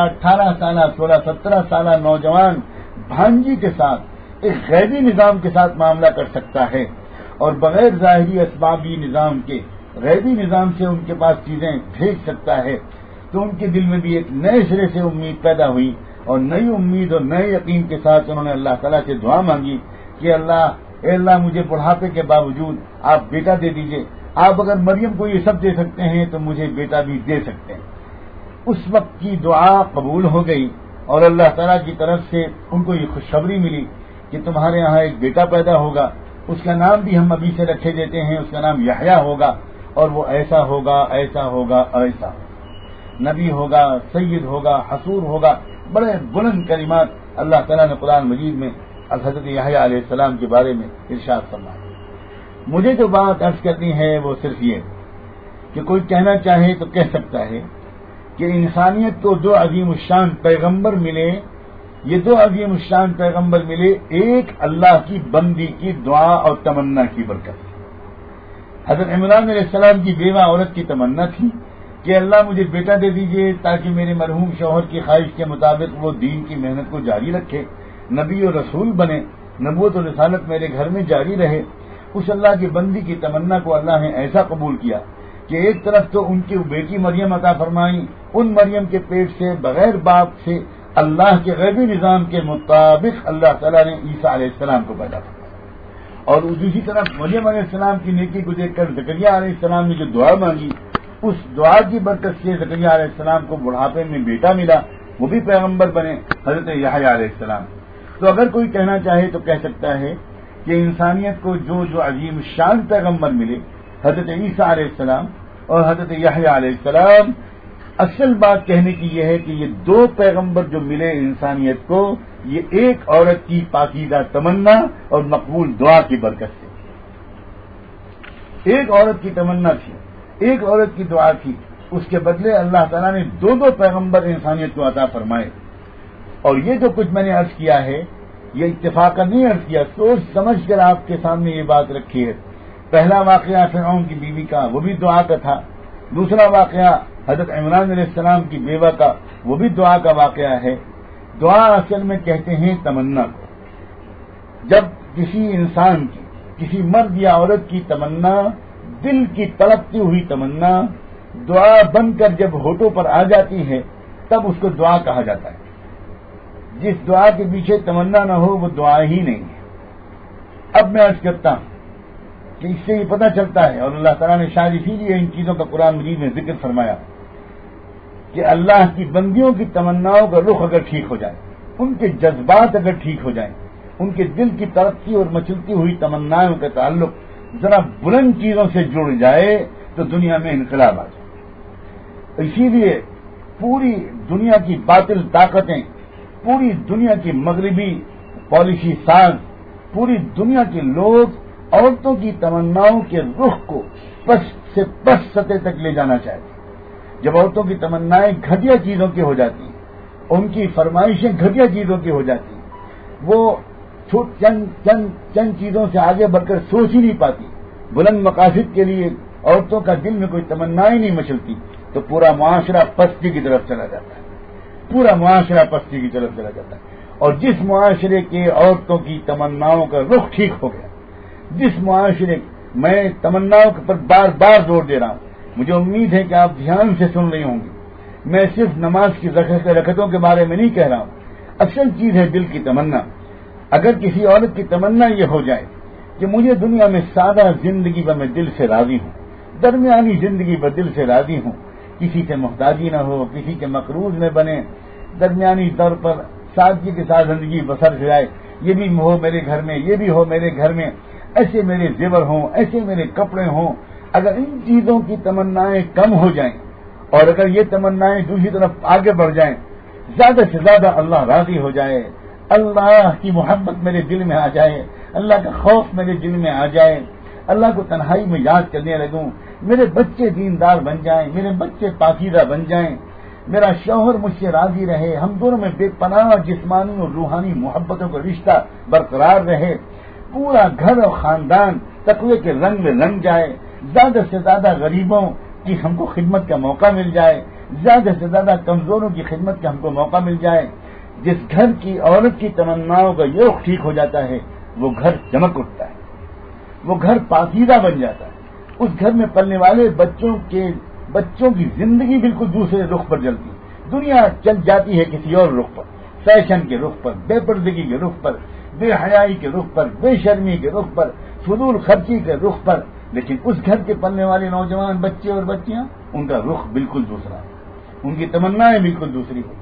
17 سالہ نوجوان بھانجی کے ساتھ ایک غیبی نظام کے ساتھ معاملہ کر سکتا ہے، اور بغیر ظاہری اسبابی نظام کے غیبی نظام سے ان کے پاس چیزیں بھیج سکتا ہے، تو ان کے دل میں بھی ایک نئے سرے سے امید پیدا ہوئی، اور نئی امید اور نئے یقین کے ساتھ انہوں نے اللہ تعالیٰ سے دعا مانگی کہ اے اللہ مجھے بڑھاپے کے باوجود آپ بیٹا دے دیجئے، آپ اگر مریم کو یہ سب دے سکتے ہیں تو مجھے بیٹا بھی دے سکتے ہیں۔ اس وقت کی دعا قبول ہو گئی، اور اللہ تعالیٰ کی طرف سے ان کو یہ خوشخبری ملی کہ تمہارے یہاں ایک بیٹا پیدا ہوگا، اس کا نام بھی ہم ابھی سے رکھے دیتے ہیں، اس کا نام یحییٰ ہوگا، اور وہ ایسا ہوگا ایسا ہوگا ایسا نبی ہوگا، سید ہوگا، حصور ہوگا، بڑے بلند کلمات اللہ تعالیٰ نے قرآن مجید میں حضرت یحییٰ علیہ السلام کے بارے میں ارشاد فرمایا۔ مجھے جو بات عرض کرنی ہے وہ صرف یہ کہ کوئی کہنا چاہے تو کہہ سکتا ہے کہ انسانیت کو دو عظیم الشان پیغمبر ملے، یہ دو عظیم الشان پیغمبر ملے ایک اللہ کی بندی کی دعا اور تمنا کی برکت۔ حضرت عمران علیہ السلام کی بیوہ عورت کی تمنا تھی کہ اللہ مجھے بیٹا دے دیجئے تاکہ میرے مرحوم شوہر کی خواہش کے مطابق وہ دین کی محنت کو جاری رکھے، نبی و رسول بنے، نبوت و رسالت میرے گھر میں جاری رہے۔ اس اللہ کی بندی کی تمنا کو اللہ نے ایسا قبول کیا کہ ایک طرف تو ان کی بیٹی مریم عطا فرمائی، ان مریم کے پیٹ سے بغیر باپ سے اللہ کے غیبی نظام کے مطابق اللہ تعالیٰ نے عیسیٰ علیہ السلام کو پیدا فرمایا، اور دوسری طرف مریم علیہ السلام کی نیکی کو دیکھ کر زکریا علیہ السلام نے جو دعا مانگی، اس دعا کی برکت سے زکریا علیہ السلام کو بڑھاپے میں بیٹا ملا، وہ بھی پیغمبر بنے، حضرت یحییٰ علیہ السلام۔ تو اگر کوئی کہنا چاہے تو کہہ سکتا ہے کہ انسانیت کو جو عظیم شان پیغمبر ملے، حضرت عیسیٰ علیہ السلام اور حضرت یحییٰ علیہ السلام، اصل بات کہنے کی یہ ہے کہ یہ دو پیغمبر جو ملے انسانیت کو، یہ ایک عورت کی پاکیزہ تمنا اور مقبول دعا کی برکت سے، ایک عورت کی تمنا تھی، ایک عورت کی دعا تھی، اس کے بدلے اللہ تعالیٰ نے دو پیغمبر انسانیت کو عطا فرمائے۔ اور یہ جو کچھ میں نے عرض کیا ہے یہ اتفاقاً نہیں عرض کیا، سوچ سمجھ کر آپ کے سامنے یہ بات رکھی ہے۔ پہلا واقعہ فرعون کی بیوی کا، وہ بھی دعا کا تھا۔ دوسرا واقعہ حضرت عمران علیہ السلام کی بیوہ کا، وہ بھی دعا کا واقعہ ہے۔ دعا اصل میں کہتے ہیں تمنا کو۔ جب کسی انسان کی، کسی مرد یا عورت کی تمنا، دل کی تڑپتی ہوئی تمنا دعا بن کر جب ہونٹوں پر آ جاتی ہے تب اس کو دعا کہا جاتا ہے۔ جس دعا کے پیچھے تمنا نہ ہو وہ دعا ہی نہیں ہے۔ اب میں عرض کرتا ہوں کہ اس سے یہ پتہ چلتا ہے، اور اللہ تعالیٰ نے شاید اسی لیے ان چیزوں کا قرآن مجید میں ذکر فرمایا کہ اللہ کی بندیوں کی تمناؤں کا رخ اگر ٹھیک ہو جائے، ان کے جذبات اگر ٹھیک ہو جائیں، ان کے دل کی ترقی اور مچلتی ہوئی تمناؤں کا تعلق ذرا بلند چیزوں سے جڑ جائے تو دنیا میں انقلاب آ جائے۔ اسی لیے پوری دنیا کی باطل طاقتیں، پوری دنیا کی مغربی پالیسی ساز، پوری دنیا کے لوگ عورتوں کی تمناؤں کے رخ کو پس سے پس سطح تک لے جانا چاہتے ہیں۔ جب عورتوں کی تمنائیں گھٹیا چیزوں کی ہو جاتی ہیں، ان کی فرمائشیں گھٹیا چیزوں کی ہو جاتی ہیں، وہ چند چیزوں سے آگے بڑھ کر سوچ ہی نہیں پاتی، بلند مقاصد کے لیے عورتوں کا دل میں کوئی تمنا ہی نہیں مچلتی، تو پورا معاشرہ پستی کی طرف چلا جاتا ہے، پورا معاشرہ پستی کی طرف چلا جاتا ہے۔ اور جس معاشرے کے عورتوں کی تمناؤں کا رخ ٹھیک ہو گیا، جس معاشرے میں تمناؤں پر بار بار زور دے رہا ہوں، مجھے امید ہے کہ آپ دھیان سے سن رہی ہوں گی، میں صرف نماز کی رکعتوں کے بارے میں نہیں کہہ رہا ہوں، اصل چیز ہے دل کی تمنا۔ اگر کسی عورت کی تمنا یہ ہو جائے کہ مجھے دنیا میں سادہ زندگی پر میں دل سے راضی ہوں، درمیانی زندگی پر دل سے راضی ہوں، کسی سے محتاجی نہ ہو، کسی کے مقروض نہ بنے، درمیانی طور پر سادگی کے ساتھ زندگی بسر جائے، یہ بھی ہو میرے گھر میں، یہ بھی ہو میرے گھر میں، ایسے میرے زیور ہوں، ایسے میرے کپڑے ہوں۔ اگر ان چیزوں کی تمنائیں کم ہو جائیں اور اگر یہ تمنائیں دوسری طرف آگے بڑھ جائیں، زیادہ سے زیادہ اللہ راضی ہو جائے، اللہ کی محبت میرے دل میں آ جائے، اللہ کا خوف میرے دل میں آ جائے، اللہ کو تنہائی میں یاد کرنے لگوں، میرے بچے دیندار بن جائیں، میرے بچے پاکیزہ بن جائیں، میرا شوہر مجھ سے راضی رہے، ہم دونوں میں بے پناہ جسمانی اور روحانی محبتوں کا رشتہ برقرار رہے، پورا گھر اور خاندان تقوی کے رنگ میں رنگ جائے، زیادہ سے زیادہ غریبوں کی ہم کو خدمت کا موقع مل جائے، زیادہ سے زیادہ کمزوروں کی خدمت کا ہم کو موقع مل جائے۔ جس گھر کی عورت کی تمناؤں کا یہ ٹھیک ہو جاتا ہے، وہ گھر چمک اٹھتا ہے، وہ گھر پاکیزہ بن جاتا ہے، اس گھر میں پلنے والے بچوں کی زندگی بالکل دوسرے رخ پر چلتی ہے، دنیا چل جاتی ہے کسی اور رخ پر، فیشن کے رخ پر، بے پردگی کے رخ پر، بے حیائی کے رخ پر، بے شرمی کے رخ پر، فضول خرچی کے رخ پر، لیکن اس گھر کے پلنے والے نوجوان بچے اور بچیاں، ان کا رخ بالکل دوسرا ہے، ان کی تمنائیں بالکل دوسری ہیں۔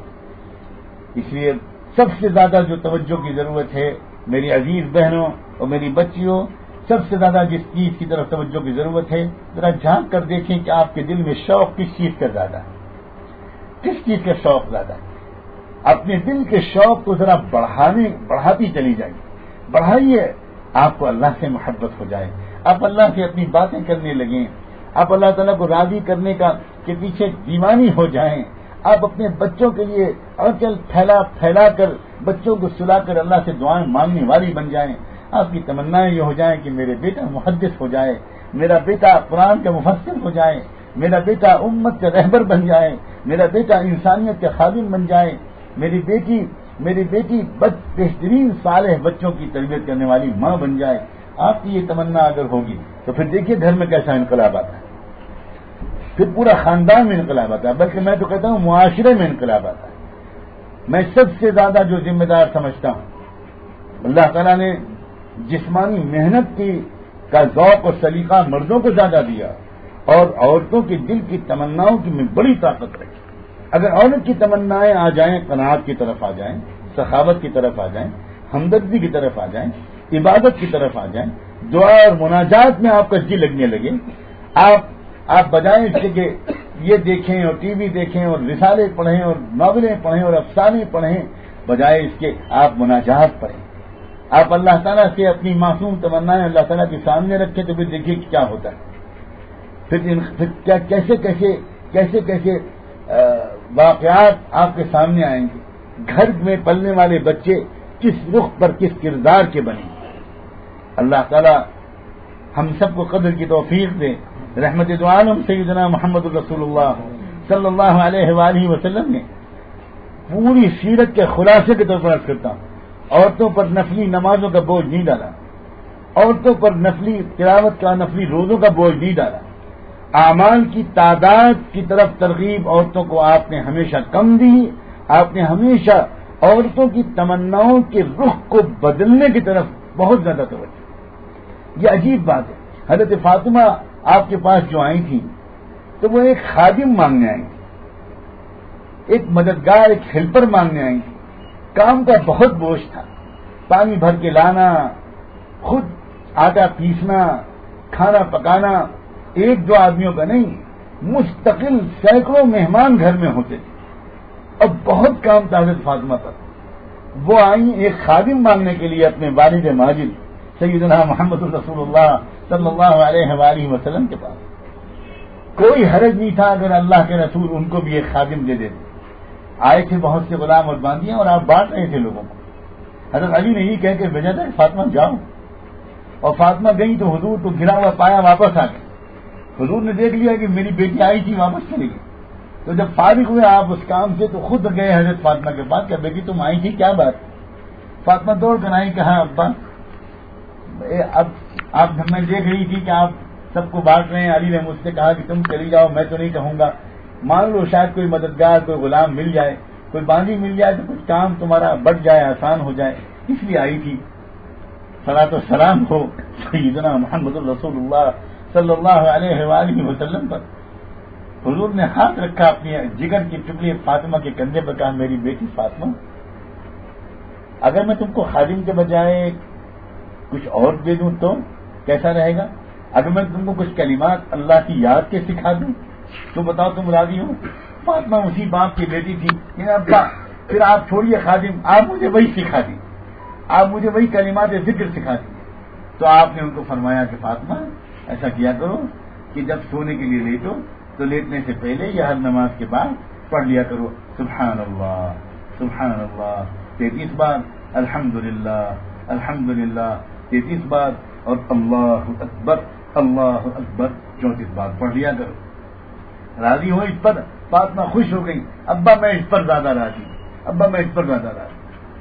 اس لیے سب سے زیادہ جو توجہ کی ضرورت ہے میری عزیز بہنوں اور میری بچیوں، سب سے زیادہ جس چیز کی طرف توجہ کی ضرورت ہے، ذرا جھانک کر دیکھیں کہ آپ کے دل میں شوق کس چیز کا زیادہ ہے، کس چیز کا شوق زیادہ ہے۔ اپنے دل کے شوق کو ذرا بڑھاتی چلی جائیے، بڑھائیے، آپ کو اللہ سے محبت ہو جائے، آپ اللہ سے اپنی باتیں کرنے لگیں، آپ اللہ تعالیٰ کو راضی کرنے کے پیچھے دیوانی ہو جائیں، آپ اپنے بچوں کے لیے آنچل پھیلا کر بچوں کو سلا کر اللہ سے دعائیں مانگنے والی بن جائیں، آپ کی تمنائیں یہ ہو جائیں کہ میرے بیٹا محدث ہو جائے، میرا بیٹا قرآن کا مفسر ہو جائے، میرا بیٹا امت کا رہبر بن جائے، میرا بیٹا انسانیت کا خادم بن جائے، میری بیٹی بہترین صالح بچوں کی تربیت کرنے والی ماں بن جائے۔ آپ کی یہ تمنا اگر ہوگی تو پھر دیکھیے گھر میں کیسا انقلاب آتا ہے، پھر پورا خاندان میں انقلاب آتا ہے، بلکہ میں تو کہتا ہوں معاشرے میں انقلاب آتا ہے۔ میں سب سے زیادہ جو ذمہ دار سمجھتا ہوں، اللہ تعالیٰ نے جسمانی محنت کا ذوق اور سلیقہ مردوں کو زیادہ دیا اور عورتوں کے دل کی تمناؤں کی میں بڑی طاقت رکھی۔ اگر عورت کی تمنائیں آ جائیں، قناعت کی طرف آ جائیں، سخاوت کی طرف آ جائیں، ہمدردی کی طرف آ جائیں، عبادت کی طرف آ جائیں، دعا اور مناجات میں آپ کا جی لگنے لگے، آپ بجائے اس کے کہ یہ دیکھیں اور ٹی وی دیکھیں اور رسالے پڑھیں اور ناولیں پڑھیں اور افسانے پڑھیں، بجائے اس کے آپ مناجات پڑھیں، آپ اللہ تعالیٰ سے اپنی معصوم تمنائیں اللہ تعالیٰ کے سامنے رکھیں، تو پھر دیکھیے کیا ہوتا ہے، پھر کیسے واقعات آپ کے سامنے آئیں گے، گھر میں پلنے والے بچے کس رخ پر کس کردار کے بنے۔ اللہ تعالیٰ ہم سب کو قدر کی توفیق دے۔ رحمت دو عالم سیدنا محمد رسول اللہ صلی اللہ علیہ وآلہ وسلم نے پوری سیرت کے خلاصے کے طور پر عرض کرتا ہوں، عورتوں پر نفلی نمازوں کا بوجھ نہیں ڈالا، عورتوں پر نفلی تلاوت کا نفلی روزوں کا بوجھ نہیں ڈالا، اعمال کی تعداد کی طرف ترغیب عورتوں کو آپ نے ہمیشہ کم دی، آپ نے ہمیشہ عورتوں کی تمناؤں کے رخ کو بدلنے کی طرف بہت زیادہ توجہ۔ یہ عجیب بات ہے، حضرت فاطمہ آپ کے پاس جو آئی تھیں تو وہ ایک خادم مانگنے آئی تھی، ایک مددگار، ایک ہیلپر مانگنے آئی تھی. کام کا بہت بوجھ تھا، پانی بھر کے لانا، خود آٹا پیسنا، کھانا پکانا، ایک دو آدمیوں کا نہیں، مستقل سینکڑوں مہمان گھر میں ہوتے تھے اور بہت کام تھا حضرت فاطمہ پر. وہ آئیں ایک خادم مانگنے کے لیے اپنے والد ماجد سیدنا محمد رسول اللہ صلی اللہ علیہ وآلہ وسلم کے پاس. کوئی حرج نہیں تھا اگر اللہ کے رسول ان کو بھی ایک خادم دے دیتے. آئے تھے بہت سے غلام اور باندیاں اور آپ بانٹ رہے تھے لوگوں کو. حضرت علی نے یہ کہہ کے بھیجا تھا فاطمہ جاؤ، اور فاطمہ گئی تو حضور تو گرا ہوا پایا واپس آ گئے. حضور نے دیکھ لیا کہ میری بیٹی آئی تھی واپس چلی گئی. تو جب فارغ ہوئے آپ اس کام سے تو خود گئے حضرت فاطمہ کے پاس کہ بیٹی تم آئی تھی کیا بات؟ فاطمہ دوڑ کر آئی، کہا ابا اب آپ میں دیکھ رہی تھی کہ آپ سب کو بانٹ رہے ہیں. علی نے مجھ سے کہا کہ تم چلی جاؤ، میں تو نہیں کہوں گا، مان لو شاید کوئی مددگار، کوئی غلام مل جائے، کوئی باندھی مل جائے تو کچھ کام تمہارا بڑھ جائے، آسان ہو جائے، اس لیے آئی تھی. صلاۃ و سلام ہو سیدنا محمد رسول اللہ صلی اللہ علیہ وآلہ وسلم پر. حضور نے ہاتھ رکھا اپنی جگر کی ٹکڑی فاطمہ کے کندھے پر، کہا میری بیٹی فاطمہ، اگر میں تم کو خادم کے بجائے کچھ اور دے دوں تو کیسا رہے گا؟ اگر میں تم کو کچھ کلمات اللہ کی یاد کے سکھا دوں تو بتاؤ تم راضی ہو؟ فاطمہ اسی باپ کی بیٹی تھی کہ ابا پھر آپ چھوڑیے خادم، آپ مجھے وہی سکھا دی، آپ مجھے وہی کلمات ذکر سکھا دی. تو آپ نے ان کو فرمایا کہ فاطمہ ایسا کیا کرو کہ جب سونے کے لیے لیٹو تو لیٹنے سے پہلے یا ہر نماز کے بعد پڑھ لیا کرو سبحان اللہ سبحان اللہ 33 بار، الحمدللہ الحمدللہ 33 بار، اور اللہ اکبر 34 بار پڑھ لیا کرو. راضی ہو اس پر؟ فاطمہ خوش ہو گئی، ابا میں اس پر زیادہ راضی، ابا میں اس پر زیادہ راضی.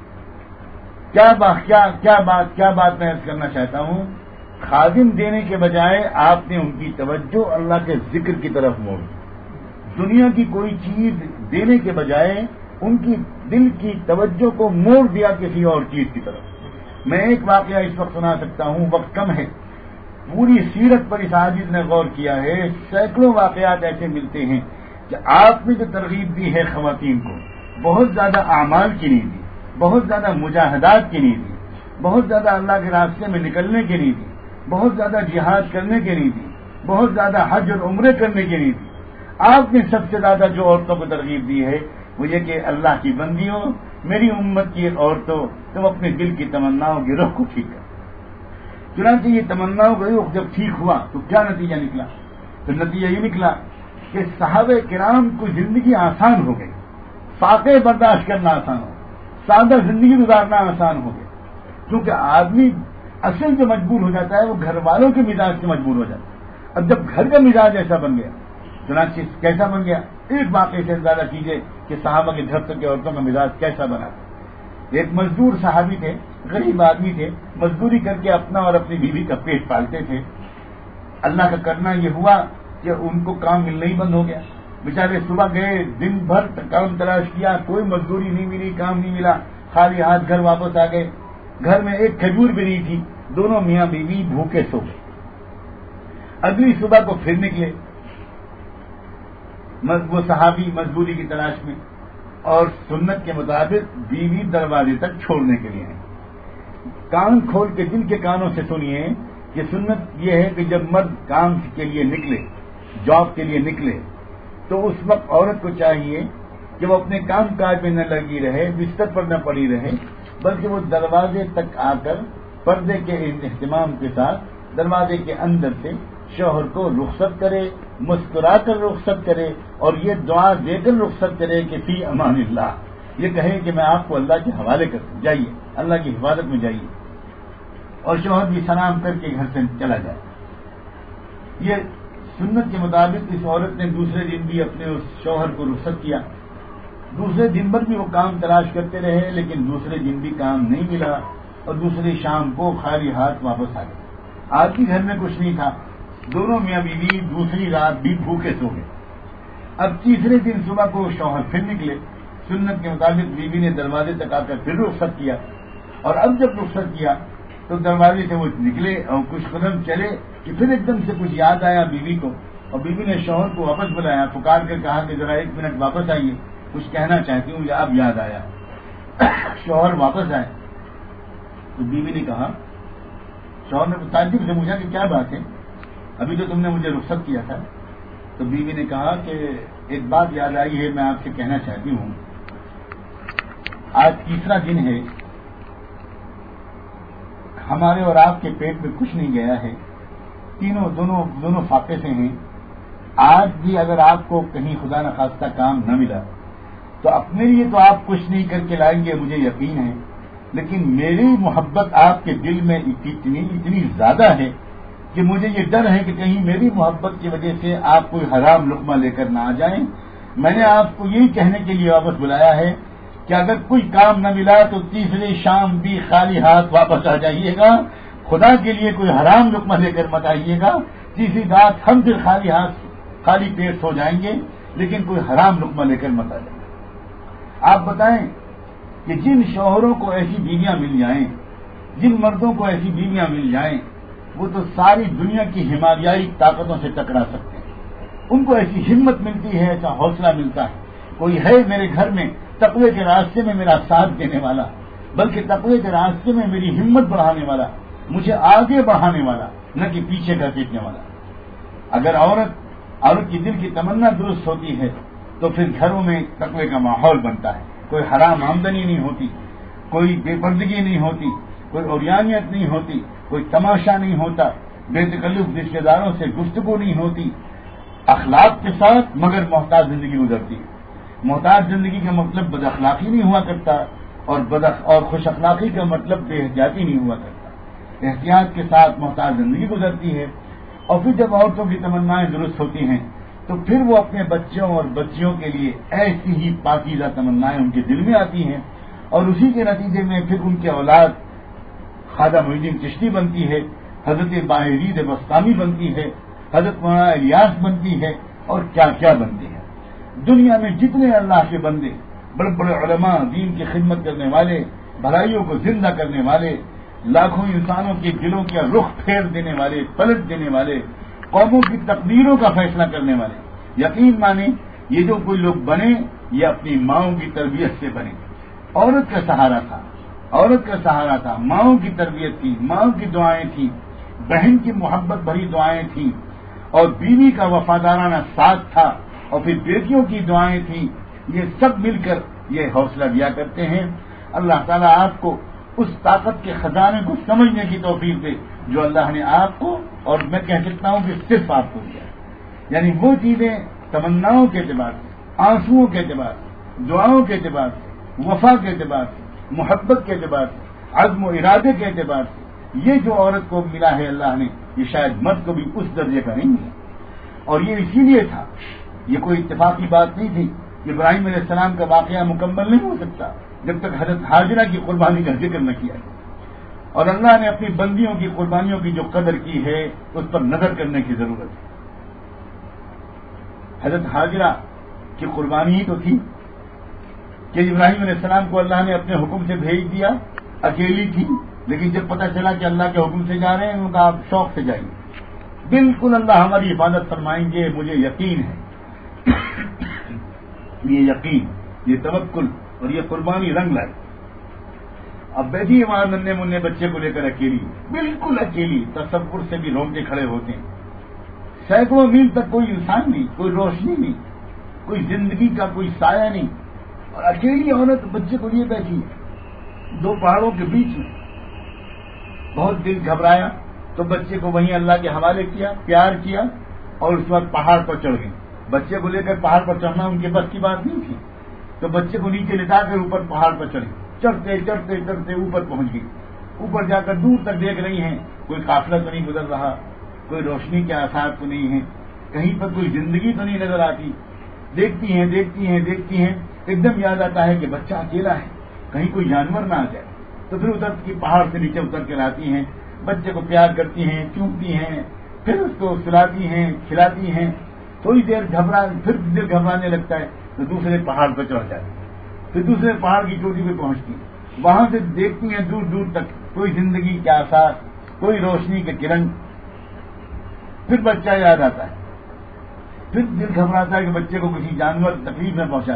کیا بات میں عرض کرنا چاہتا ہوں، خادم دینے کے بجائے آپ نے ان کی توجہ اللہ کے ذکر کی طرف موڑ دی. دنیا کی کوئی چیز دینے کے بجائے ان کی دل کی توجہ کو موڑ دیا کسی اور چیز کی طرف. میں ایک واقعہ اس وقت سنا سکتا ہوں، وقت کم ہے. پوری سیرت پر اس حدیث نے غور کیا ہے، سینکڑوں واقعات ایسے ملتے ہیں کہ آپ نے جو ترغیب دی ہے خواتین کو، بہت زیادہ اعمال کی نہیں دی، بہت زیادہ مجاہدات کی نہیں دی، بہت زیادہ اللہ کے راستے میں نکلنے کی نہیں دی، بہت زیادہ جہاد کرنے کی نہیں دی، بہت زیادہ حج اور عمرے کرنے کی نہیں دی. آپ نے سب سے زیادہ جو عورتوں کو ترغیب دی ہے وہ یہ کہ اللہ کی بندیوں، میری امت کی عورتوں، تم اپنے دل کی تمناؤں کی رخ کو ٹھیک کرو. چنانچہ یہ تمناؤں کا رخ جب ٹھیک ہوا تو کیا نتیجہ نکلا؟ تو نتیجہ یہ نکلا کہ صحابہ کرام کو زندگی آسان ہو گئی، فاقے برداشت کرنا آسان ہو، سادہ زندگی گزارنا آسان ہو گیا. کیونکہ آدمی اصل جو مجبور ہو جاتا ہے وہ گھر والوں کے مزاج سے مجبور ہو جاتا ہے. اب جب گھر کا مزاج ایسا بن گیا، چنانچہ کیسا بن گیا؟ ایک واقعے سے اندازہ کیجیے کہ صحابہ کے گھر تک کے عورتوں کا مزاج کیسا بنا. ایک مزدور صحابی تھے، غریب آدمی تھے، مزدوری کر کے اپنا اور اپنی بیوی کا پیٹ پالتے تھے. اللہ کا کرنا یہ ہوا کہ ان کو کام ملنا ہی بند ہو گیا. بیچارے صبح گئے، دن بھر کام تلاش کیا، کوئی مزدوری نہیں ملی، کام نہیں ملا، خالی ہاتھ گھر واپس آ گئے. گھر میں ایک کھجور بھی نہیں تھی، دونوں میاں بیوی بھوکے سو گئے. اگلی صبح کو پھر نکلے وہ صحابی مزدوری کی تلاش میں، اور سنت کے مطابق بیوی دروازے تک چھوڑنے کے لیے آئے. کان کھول کے دل کے کانوں سے سنیے کہ سنت یہ ہے کہ جب مرد کام کے لیے نکلے، جاب کے لیے نکلے، تو اس وقت عورت کو چاہیے کہ وہ اپنے کام کاج میں نہ لگی رہے، بستر پر نہ پڑی رہے، بلکہ وہ دروازے تک آ کر پردے کے اہتمام کے ساتھ دروازے کے اندر سے شوہر کو رخصت کرے، مسکرا کر رخصت کرے، اور یہ دعا دے کر رخصت کرے کہ فی امان اللہ، یہ کہے کہ میں آپ کو اللہ کے حوالے کرتا ہوں، جائیے اللہ کی حفاظت میں جائیے. اور شوہر بھی سلام کر کے گھر سے چلا جائے. یہ سنت کے مطابق اس عورت نے دوسرے دن بھی اپنے اس شوہر کو رخصت کیا. دوسرے دن بھر بھی وہ کام تلاش کرتے رہے، لیکن دوسرے دن بھی کام نہیں ملا، اور دوسری شام کو خالی ہاتھ واپس آ گئے. آج بھی گھر میں کچھ نہیں تھا، دونوں میاں بیوی دوسری رات بھی بھوکے سو گئے. اب تیسرے دن صبح کو شوہر پھر نکلے. سنت کے مطابق بیوی نے دروازے تک آ کر پھر رخصت کیا، اور اب جب رخصت کیا تو دروازے سے وہ نکلے اور کچھ قدم چلے کہ پھر ایک دم سے کچھ یاد آیا بیوی کو، اور بیوی نے شوہر کو واپس بلایا، پکار کر کہا کہ ذرا 1 منٹ واپس آئیے. کچھ کہنا چاہتی ہوں، مجھے اب یاد آیا۔ شوہر واپس آئے تو بیوی نے کہا، شوہر نے تعجب سے پوچھا کہ کیا بات ہے، ابھی تو تم نے مجھے رخصت کیا تھا۔ تو بیوی نے کہا کہ ایک بات یاد آئی ہے، میں آپ سے کہنا چاہتی ہوں، آج تیسرا دن ہے، ہمارے اور آپ کے پیٹ میں کچھ نہیں گیا ہے، دونوں فاقے سے ہیں۔ آج بھی اگر آپ کو کہیں خدا نخواستہ کام نہ ملا تو اپنے لیے تو آپ کچھ نہیں کر کے لائیں گے، مجھے یقین ہے، لیکن میری محبت آپ کے دل میں اتنی زیادہ ہے کہ مجھے یہ ڈر ہے کہ کہیں میری محبت کی وجہ سے آپ کوئی حرام لقمہ لے کر نہ آ جائیں۔ میں نے آپ کو یہی کہنے کے لیے واپس بلایا ہے کہ اگر کوئی کام نہ ملا تو تیسرے شام بھی خالی ہاتھ واپس آ جائیے گا، خدا کے لیے کوئی حرام لقمہ لے کر مت آئیے گا۔ تیسری رات ہم پھر خالی پیٹ سو جائیں گے، لیکن کوئی حرام لقمہ لے کر مت آ جائیں گے۔ آپ بتائیں کہ جن شوہروں کو ایسی بیویاں مل جائیں، جن مردوں کو ایسی بیویاں مل جائیں، وہ تو ساری دنیا کی ہمالیائی طاقتوں سے ٹکرا سکتے ہیں۔ ان کو ایسی ہمت ملتی ہے، ایسا حوصلہ ملتا ہے، کوئی ہے میرے گھر میں تقوی کے راستے میں میرا ساتھ دینے والا، بلکہ تقوی کے راستے میں میری ہمت بڑھانے والا، مجھے آگے بڑھانے والا، نہ کہ پیچھے کر دینے والا۔ اگر عورت کی دل کی تمنا درست ہوتی ہے تو پھر گھروں میں تقوی کا ماحول بنتا ہے، کوئی حرام آمدنی نہیں ہوتی، کوئی بے پردگی نہیں ہوتی، کوئی عریانیت نہیں ہوتی، کوئی تماشا نہیں ہوتا، بے تکلف رشتے داروں سے گفتگو نہیں ہوتی، اخلاق کے ساتھ مگر محتاط زندگی گزرتی ہے۔ محتاط زندگی کا مطلب بد اخلاقی نہیں ہوا کرتا، اور خوش اخلاقی کا مطلب بے احتیاطی نہیں ہوا کرتا۔ احتیاط کے ساتھ محتاط زندگی گزرتی ہے، اور پھر جب عورتوں کی تمنائیں درست ہوتی ہیں تو پھر وہ اپنے بچوں اور بچیوں کے لیے ایسی ہی پاکیزہ تمنائیں ان کے دل میں آتی ہیں، اور اسی کے نتیجے میں پھر ان کی اولاد خواجہ معین الدین چشتی بنتی ہے، حضرت باہرید بستامی بنتی ہے، حضرت مولانا الیاس بنتی ہے، اور کیا کیا بنتی ہے۔ دنیا میں جتنے اللہ کے بندے، بڑے بڑے علماء، دین کی خدمت کرنے والے، بھلائیوں کو زندہ کرنے والے، لاکھوں انسانوں کے دلوں کا رخ پھیر دینے والے، پلٹ دینے والے، قوموں کی تقدیروں کا فیصلہ کرنے والے، یقین مانیں یہ جو کوئی لوگ بنے یہ اپنی ماؤں کی تربیت سے بنے۔ عورت کا سہارا تھا، ماؤں کی تربیت تھی، ماؤں کی دعائیں تھیں، بہن کی محبت بھری دعائیں تھیں، اور بیوی کا وفادارانہ ساتھ تھا، اور پھر بیٹیوں کی دعائیں تھیں۔ یہ سب مل کر یہ حوصلہ دیا کرتے ہیں۔ اللہ تعالیٰ آپ کو اس طاقت کے خزانے کو سمجھنے کی توفیق دے جو اللہ نے آپ کو، اور میں کہہ سکتا ہوں کہ صرف آپ کو دیا ہے۔ یعنی وہ چیزیں تمناؤں کے اعتبار سے، آنسوؤں کے اعتبار سے، دعاؤں کے اعتبار سے، وفا کے اعتبار سے، محبت کے اعتبار سے، عزم و ارادے کے اعتبار سے، یہ جو عورت کو ملا ہے اللہ نے، یہ شاید مرد کو بھی اس درجے کا نہیں ملا۔ اور یہ اسی لیے تھا، یہ کوئی اتفاقی بات نہیں تھی۔ ابراہیم علیہ السلام کا واقعہ مکمل نہیں ہو سکتا جب تک حضرت حاجرہ کی قربانی کا ذکر نہ کیا جائے، اور اللہ نے اپنی بندیوں کی قربانیوں کی جو قدر کی ہے اس پر نظر کرنے کی ضرورت ہے۔ حضرت حاجرہ کی قربانی ہی تو تھی کہ ابراہیم علیہ السلام کو اللہ نے اپنے حکم سے بھیج دیا، اکیلی تھی، لیکن جب پتہ چلا کہ اللہ کے حکم سے جا رہے ہیں انہوں نے کہا آپ شوق سے جائیے، بالکل اللہ ہماری حفاظت فرمائیں گے، مجھے یقین ہے۔ یہ یقین، یہ توکل اور یہ قربانی رنگ لائی۔ اب بیٹھی وہاں ننھے منھے بچے کو لے کر اکیلی، بالکل اکیلی، تصور سے بھی رونگٹے کھڑے ہوتے ہیں۔ سینکڑوں میل تک کوئی انسان نہیں، کوئی روشنی نہیں، کوئی زندگی کا کوئی سایہ نہیں، اور اکیلی عورت بچے کو لیے بیٹھی ہے دو پہاڑوں کے بیچ میں۔ بہت دل گھبرایا تو بچے کو وہیں اللہ کے حوالے کیا، پیار کیا، اور اس وقت پہاڑ پر چڑھ گئے۔ بچے کو لے کر پہاڑ پر چڑھنا ان کے بس کی بات نہیں تھی، تو بچے کو نیچے لٹا کر اوپر پہاڑ پر چڑھے، چڑھتے چڑھتے چڑھتے اوپر پہنچ گئی۔ اوپر جا کر دور تک دیکھ رہی ہیں، کوئی قافلہ تو نہیں گزر رہا، کوئی روشنی کے آثار تو نہیں ہیں، کہیں پر کوئی زندگی تو نہیں نظر آتی۔ دیکھتی ہیں دیکھتی ہیں دیکھتی ہیں، ایک دم یاد آتا ہے کہ بچہ اکیلا ہے، کہیں کوئی جانور نہ آ جائے، تو پھر ادھر کی پہاڑ سے نیچے اتر کے لاتی ہیں، بچے کو پیار کرتی ہیں، چومتی ہیں، پھر اس کو سلاتی ہیں، کھلاتی ہیں۔ تھوڑی دیر پھر دل گھبرانے لگتا ہے تو دوسرے پہاڑ پر چڑھ جاتی، پھر دوسرے پہاڑ کی چوٹی پہ پہنچتی، وہاں سے دیکھتی ہیں دور دور تک کوئی زندگی کے آثار، کوئی روشنی کے کرن۔ پھر بچہ یاد آتا ہے، پھر دل گھبراتا ہے کہ بچے کو کسی جانور تکلیف نہ پہنچا دے،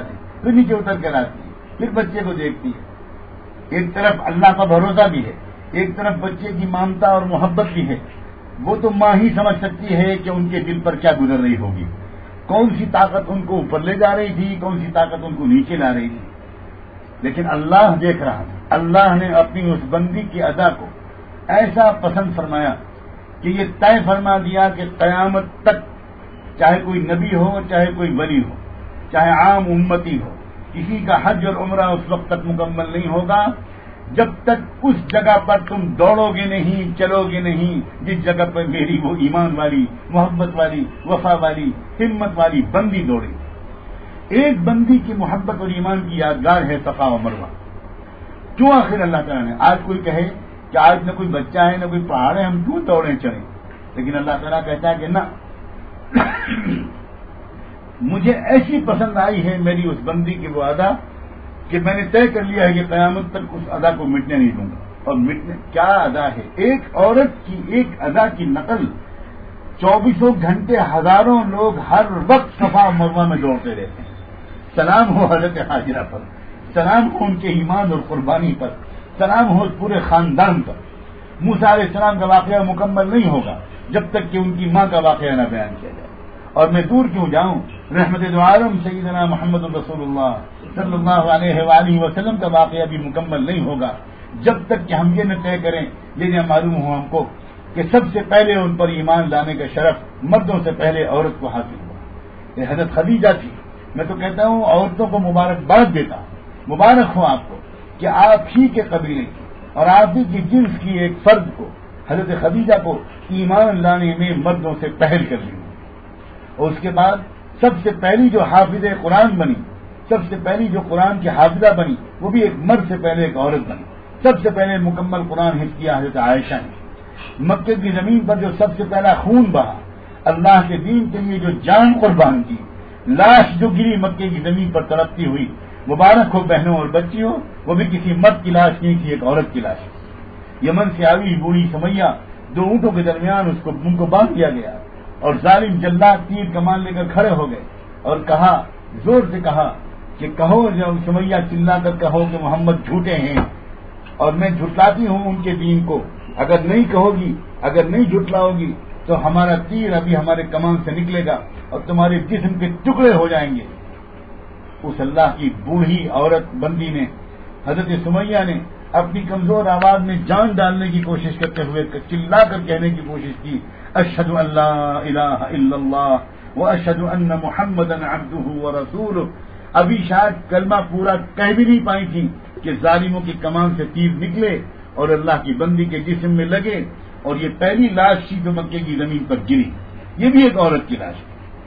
پھر نیچے اتر کر آتی ہے، پھر بچے کو دیکھتی ہے. ایک طرف اللہ کا بھروسہ بھی ہے، ایک طرف بچے کی ممتا اور محبت بھی ہے. وہ تو ماں ہی سمجھ سکتی ہے کہ ان کے دل پر کیا گزر رہی ہوگی، کون سی طاقت ان کو اوپر لے جا رہی تھی، کون سی طاقت ان کو نیچے لا رہی تھی. لیکن اللہ دیکھ رہا تھا. اللہ نے اپنی اس بندی کی ادا کو ایسا پسند فرمایا کہ یہ طے فرما دیا کہ قیامت تک چاہے کوئی نبی ہو، چاہے کوئی ولی ہو، چاہے عام امتی ہو، کسی کا حج اور عمرہ اس وقت تک مکمل نہیں ہوگا جب تک اس جگہ پر تم دوڑو گے نہیں، چلو گے نہیں جس جگہ پر میری وہ ایمان والی، محبت والی، وفا والی، ہمت والی بندی دوڑے. ایک بندی کی محبت اور ایمان کی یادگار ہے صفا و مروہ. کیوں آخر اللہ تعالیٰ نے آج کوئی کہے کہ آج نہ کوئی بچہ ہے نہ کوئی پہاڑ ہے، ہم کیوں دوڑیں چڑھیں؟ لیکن اللہ تعالیٰ کہتا ہے کہ نہ، مجھے ایسی پسند آئی ہے میری اس بندی کی وہ ادا کہ میں نے طے کر لیا ہے کہ قیامت تک اس ادا کو مٹنے نہیں دوں گا. اور مٹنے کیا ادا ہے؟ ایک عورت کی ایک ادا کی نقل 24 گھنٹے ہزاروں لوگ ہر وقت صفا و مروہ میں دوڑتے رہتے ہیں. سلام ہو حضرت حاجرہ پر، سلام ہو ان کے ایمان اور قربانی پر، سلام ہو پورے خاندان پر. موسیٰ علیہ السلام کا واقعہ مکمل نہیں ہوگا جب تک کہ ان کی ماں کا واقعہ نہ بیان کیا جائے. اور میں دور کیوں جاؤں، رحمت دو عالم سیدنا محمد رسول اللہ صلی اللہ علیہ وآلہ وسلم کا واقعہ بھی مکمل نہیں ہوگا جب تک کہ ہم یہ نہ طے کریں، یہ نہ معلوم ہو ہم کو کہ سب سے پہلے ان پر ایمان لانے کا شرف مردوں سے پہلے عورت کو حاصل ہوا. یہ حضرت خدیجہ تھی. میں تو کہتا ہوں عورتوں کو مبارکباد دیتا ہوں، مبارک ہو آپ کو کہ آپ ہی کے قبیلے کی اور آپ ہی کی جنس کی ایک فرد کو، حضرت خدیجہ کو ایمان لانے میں مردوں سے پہل کر لی. اور اس کے بعد سب سے پہلی جو حافظ قرآن بنی، سب سے پہلی جو قرآن کی حافظہ بنی، وہ بھی ایک مرد سے پہلے ایک عورت بنی. سب سے پہلے مکمل قرآن حفظ کیا حضرت عائشہ نے. مکے کی زمین پر جو سب سے پہلا خون بہا، اللہ کے دین کے لیے جو جان قربان کی، لاش جو گری مکے کی زمین پر تڑپتی ہوئی، مبارک ہو بہنوں اور بچیوں، وہ بھی کسی مرد کی لاش نہیں تھی، ایک عورت کی لاش. یمن سے آئی بوڑھی سمیہ، 2 اونٹوں کے درمیان اس کو ان کو باندھ دیا گیا اور ظالم جلاد تیر کمان لے کر کھڑے ہو گئے اور کہا، زور سے کہا کہ کہو، جب سمیہ چلا کر کہو کہ محمد جھوٹے ہیں اور میں جھٹلاتی ہوں ان کے دین کو. اگر نہیں کہو گی، اگر نہیں جھٹلاؤ گی تو ہمارا تیر ابھی ہمارے کمان سے نکلے گا اور تمہارے جسم کے ٹکڑے ہو جائیں گے. اس اللہ کی بوڑھی عورت بندی نے، حضرت سمیہ نے اپنی کمزور آواز میں جان ڈالنے کی کوشش کرتے ہوئے چلا کر کہنے کی کوشش کی، اشہد ان لا الہ الا اللہ واشہد ان محمدا عبدہ ورسولہ. ابھی شاید کلمہ پورا کہہ بھی نہیں پائی تھی کہ ظالموں کی کمان سے تیر نکلے اور اللہ کی بندی کے جسم میں لگے، اور یہ پہلی لاش تھی جو مکے کی زمین پر گری. یہ بھی ایک عورت کی لاش.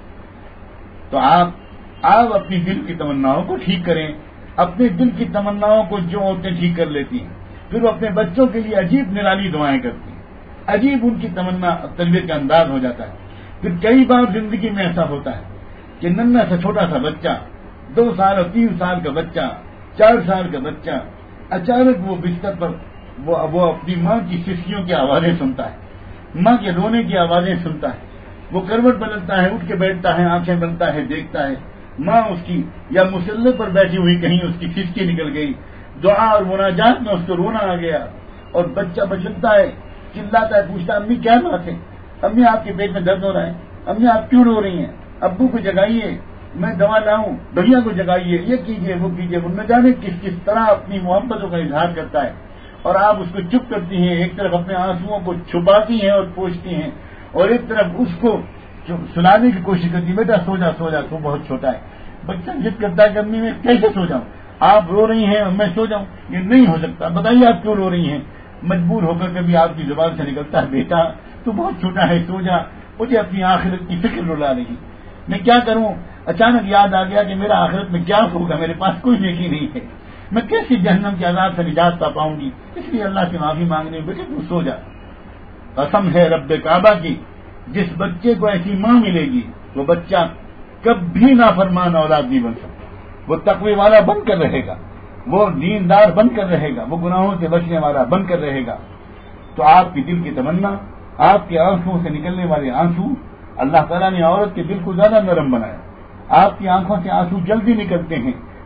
تو آپ اپنی دل کی تمناؤں کو ٹھیک کریں. اپنے دل کی تمناؤں کو جو عورتیں ٹھیک کر لیتی ہیں، پھر وہ اپنے بچوں کے لیے عجیب نرالی دعائیں کرتی ہیں، عجیب ان کی تمنا تربیت کا انداز ہو جاتا ہے. پھر کئی بار زندگی میں ایسا ہوتا ہے کہ ننھا سا چھوٹا سا بچہ، 2 سال اور 3 سال کا بچہ، 4 سال کا بچہ، اچانک وہ بستر پر وہ اپنی ماں کی سسکیوں کی آوازیں سنتا ہے، ماں کے رونے کی آوازیں سنتا ہے. وہ کروٹ بدلتا ہے، اٹھ کے بیٹھتا ہے، آنکھیں بنتا ہے، دیکھتا ہے ماں اس کی یا مسلح پر بیٹھی ہوئی کہیں اس کی سسکی نکل گئی. دعا اور مناجات میں اس کو رونا آ گیا اور بچہ بچلتا ہے، چلاتا ہے، پوچھتا ہے امی کیا بات ہے، امی آپ کے پیٹ میں درد ہو رہا ہے، امی آپ کیوں رو رہی ہیں، ابو کو جگائیے، میں دوا لاؤں، بھیا کو جگائیے، یہ کیجیے وہ کیجیے. وہ نہ جانے کس طرح اپنی محبتوں کا اظہار کرتا ہے اور آپ اس کو چپ کرتی ہیں. ایک طرف اپنے آنسوؤں کو چھپاتی ہیں اور پوچھتی ہیں اور ایک طرف اس کو سلانے کی کوشش کرتی ہے، بیٹا سو جا سو جا، تو بہت چھوٹا ہے. بچہ ضد کرتا ہے کہ امی میں کیسے سو جاؤں، آپ رو رہی ہیں اور میں سو جاؤں، یہ نہیں ہو سکتا، بتائیے آپ کیوں رو رہی ہیں. مجبور ہو کر کبھی آپ کی زبان سے نکلتا ہے، بیٹا تو بہت چھوٹا ہے، سو جا، مجھے اپنی آخرت کی فکر رلا رہی، میں کیا کروں. اچانک یاد آ گیا کہ میرا آخرت میں کیا ہوگا، میرے پاس کوئی نیکی نہیں ہے، میں کیسے جہنم کے عذاب سے نجات پا پاؤں گی، اس لیے اللہ سے معافی مانگنے بیٹے تو سو جا. قسم ہے رب کعبہ کی، جس بچے کو ایسی ماں ملے گی وہ بچہ کبھی نافرمان اولاد نہیں بن سکتا. وہ تقوی والا بن کر رہے گا، وہ دیندار بن کر رہے گا، وہ گناہوں سے بچنے والا بن کر رہے گا. تو آپ کی دل کی تمنا، آپ کے آنکھوں سے نکلنے والے آنسو، اللہ تعالیٰ نے عورت کے دل کو زیادہ نرم بنایا. آپ کی آنکھوں سے آنسو جلدی نکلتے ہیں،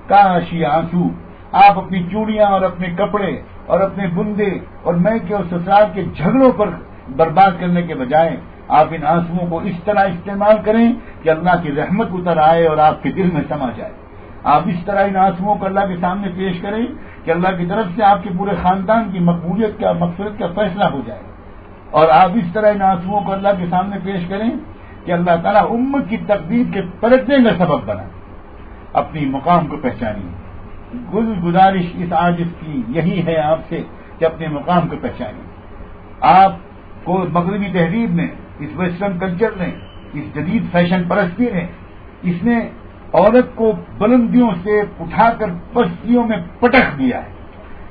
کاش یہ آنسو آپ اپنی چوڑیاں اور اپنے کپڑے اور اپنے بندے اور میکے اور سسرال کے جھگڑوں پر برباد کرنے کے بجائے آپ ان آنسوؤں کو اس طرح استعمال کریں کہ اللہ کی رحمت اتر آئے اور آپ کے دل میں سما جائے. آپ اس طرح ان آنسوؤں کو اللہ کے سامنے پیش کریں کہ اللہ کی طرف سے آپ کے پورے خاندان کی مقبولیت کا مغفرت کا فیصلہ ہو جائے. اور آپ اس طرح ان آنسوؤں کو اللہ کے سامنے پیش کریں کہ اللہ تعالیٰ امت کی تقدیر کے پلٹنے کا سبب بنا. اپنی مقام کو پہچانیے. گزارش اس عاجز کی یہی ہے آپ سے کہ اپنے مقام کو پہچانیے. آپ کو مغربی تہذیب نے، اس ویسٹرن کلچر نے، اس جدید فیشن پرستی نے، اس نے عورت کو بلندیوں سے اٹھا کر پستیوں میں پٹک دیا ہے.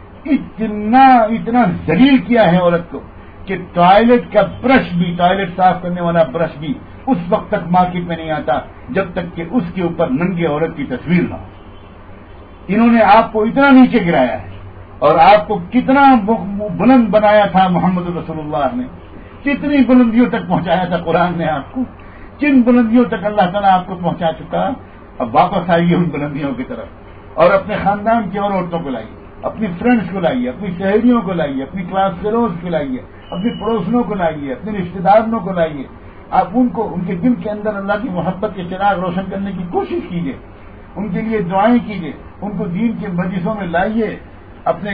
اتنا ذلیل کیا ہے عورت کو کہ ٹوائلٹ کا برش بھی، ٹوائلٹ صاف کرنے والا برش بھی اس وقت تک مارکیٹ میں نہیں آتا جب تک کہ اس کے اوپر ننگے عورت کی تصویر نہ ہو. انہوں نے آپ کو اتنا نیچے گرایا ہے اور آپ کو کتنا بلند بنایا تھا محمد رسول اللہ نے، کتنی بلندیوں تک پہنچایا تھا قرآن نے آپ کو، کن بلندیوں تک اللہ تعالیٰ آپ کو پہنچا چکا. اب واپس آئیے ان بلندیوں کی طرف اور اپنے خاندان کی اور عورتوں کو لائیے، اپنی فرینڈز کو لائیے، اپنی سہیلیوں کو لائیے، اپنی کلاس فیلوز کو لائیے، اپنی پڑوسنوں کو لائیے، اپنے رشتے داروں کو لائیے. آپ ان کے دل کے اندر اللہ کی محبت کے چراغ روشن کرنے کی کوشش کیجیے، ان کے لیے دعائیں کیجیے، ان کو دین کے مجلسوں میں لائیے، اپنے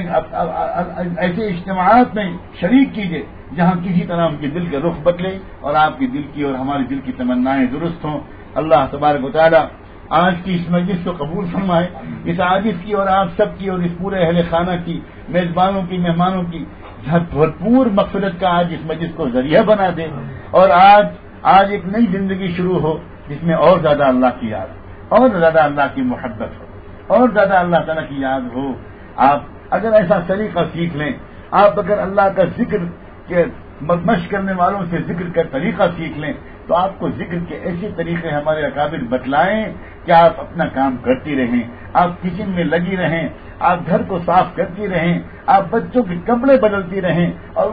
ایسے اجتماعات میں شریک کیجیے جہاں کسی طرح ان کے دل کا رخ بدلے اور آپ کے دل کی اور ہمارے دل کی تمنائیں درست ہوں. اللہ تبارک و تعالی آج کی اس مجلس کو قبول فرمائے. اس عاجز کی اور آپ سب کی اور اس پورے اہل خانہ کی، میزبانوں کی، مہمانوں کی بھرپور مغفرت کا آج اس مجلس کو ذریعہ بنا دے اور آج ایک نئی زندگی شروع ہو جس میں اور زیادہ اللہ کی یاد، اور زیادہ اللہ کی محبت ہو، اور زیادہ اللہ تعالیٰ کی یاد ہو. آپ اگر ایسا طریقہ سیکھ لیں، آپ اگر اللہ کا ذکر کے مشق کرنے والوں سے ذکر کا طریقہ سیکھ لیں تو آپ کو ذکر کے ایسے طریقے ہمارے اکابر بتلائیں کہ آپ اپنا کام کرتی رہیں، آپ کچن میں لگی رہیں، آپ گھر کو صاف کرتی رہیں، آپ بچوں کے کپڑے بدلتی رہیں اور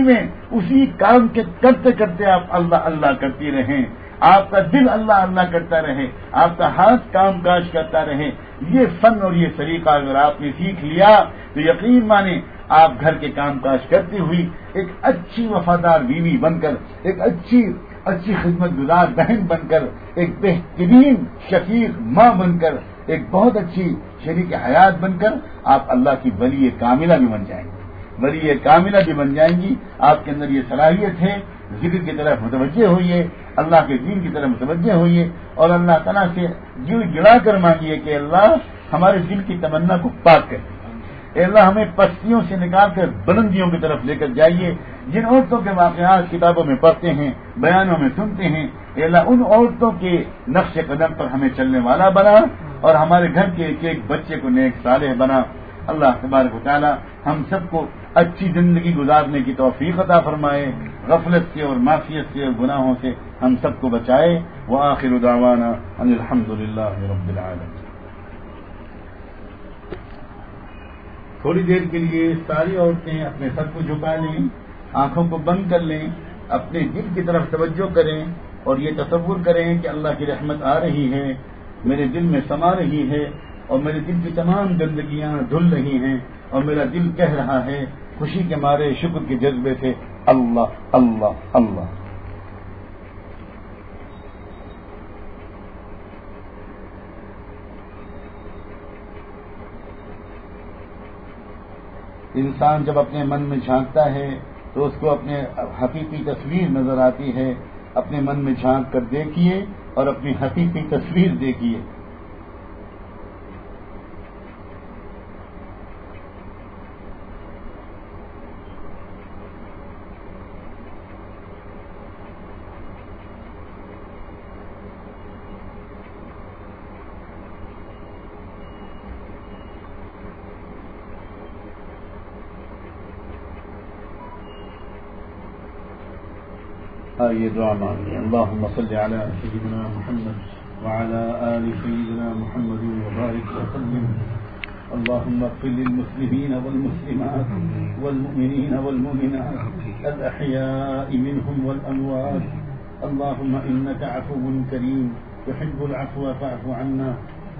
اسی کام کے کرتے کرتے آپ اللہ اللہ کرتی رہیں. آپ کا دل اللہ اللہ کرتا رہے، آپ کا ہاتھ کام کاج کرتا رہے. یہ فن اور یہ طریقہ اگر آپ نے سیکھ لیا تو یقین مانیں آپ گھر کے کام کاج کرتی ہوئی ایک اچھی وفادار بیوی بن کر، ایک اچھی خدمت گزار بہن بن کر، ایک بہترین شفیق ماں بن کر، ایک بہت اچھی شریک حیات بن کر آپ اللہ کی ولی کاملہ بھی بن جائیں گی، ولی کاملہ بھی بن جائیں گی. آپ کے اندر یہ صلاحیت ہے. ذکر کی طرف متوجہ ہوئیے، اللہ کے دین کی طرف متوجہ ہوئیے اور اللہ تعالیٰ سے دل گڑا کر مانگیے کہ اللہ ہمارے دل کی تمنا کو پاک کر، اے اللہ ہمیں پستیوں سے نکال کر بلندیوں کی طرف لے کر جائیے. جن عورتوں کے واقعات کتابوں میں پڑھتے ہیں، بیانوں میں سنتے ہیں، اے اللہ ان عورتوں کے نقش قدم پر ہمیں چلنے والا بنا اور ہمارے گھر کے ایک ایک بچے کو نیک صالح بنا. اللہ تبارک و تعالی ہم سب کو اچھی زندگی گزارنے کی توفیق عطا فرمائے، غفلت سے اور معصیت سے اور گناہوں سے ہم سب کو بچائے. وآخر دعوانا ان الحمد للہ رب العالمین. تھوڑی دیر کے لیے ساری عورتیں اپنے سر کو جھکا لیں، آنکھوں کو بند کر لیں، اپنے دل کی طرف توجہ کریں اور یہ تصور کریں کہ اللہ کی رحمت آ رہی ہے، میرے دل میں سما رہی ہے اور میرے دل کی تمام گندگیاں دھل رہی ہیں اور میرا دل کہہ رہا ہے خوشی کے مارے شکر کے جذبے سے اللہ اللہ اللہ. انسان جب اپنے من میں جھانکتا ہے تو اس کو اپنے حقیقی تصویر نظر آتی ہے. اپنے من میں جھانک کر دیکھیے اور اپنی حقیقی تصویر دیکھیے. آئیے دعا مانگیے. اللہم صل علی سیدنا محمد وعلی آل سیدنا محمد وبارک وسلم. اللہم اغفر للمسلمین والمسلمات والمؤمنین والمؤمنات الاحیاء منهم والاموات. اللہم انک عفو کریم تحب العفو فاعف عنا.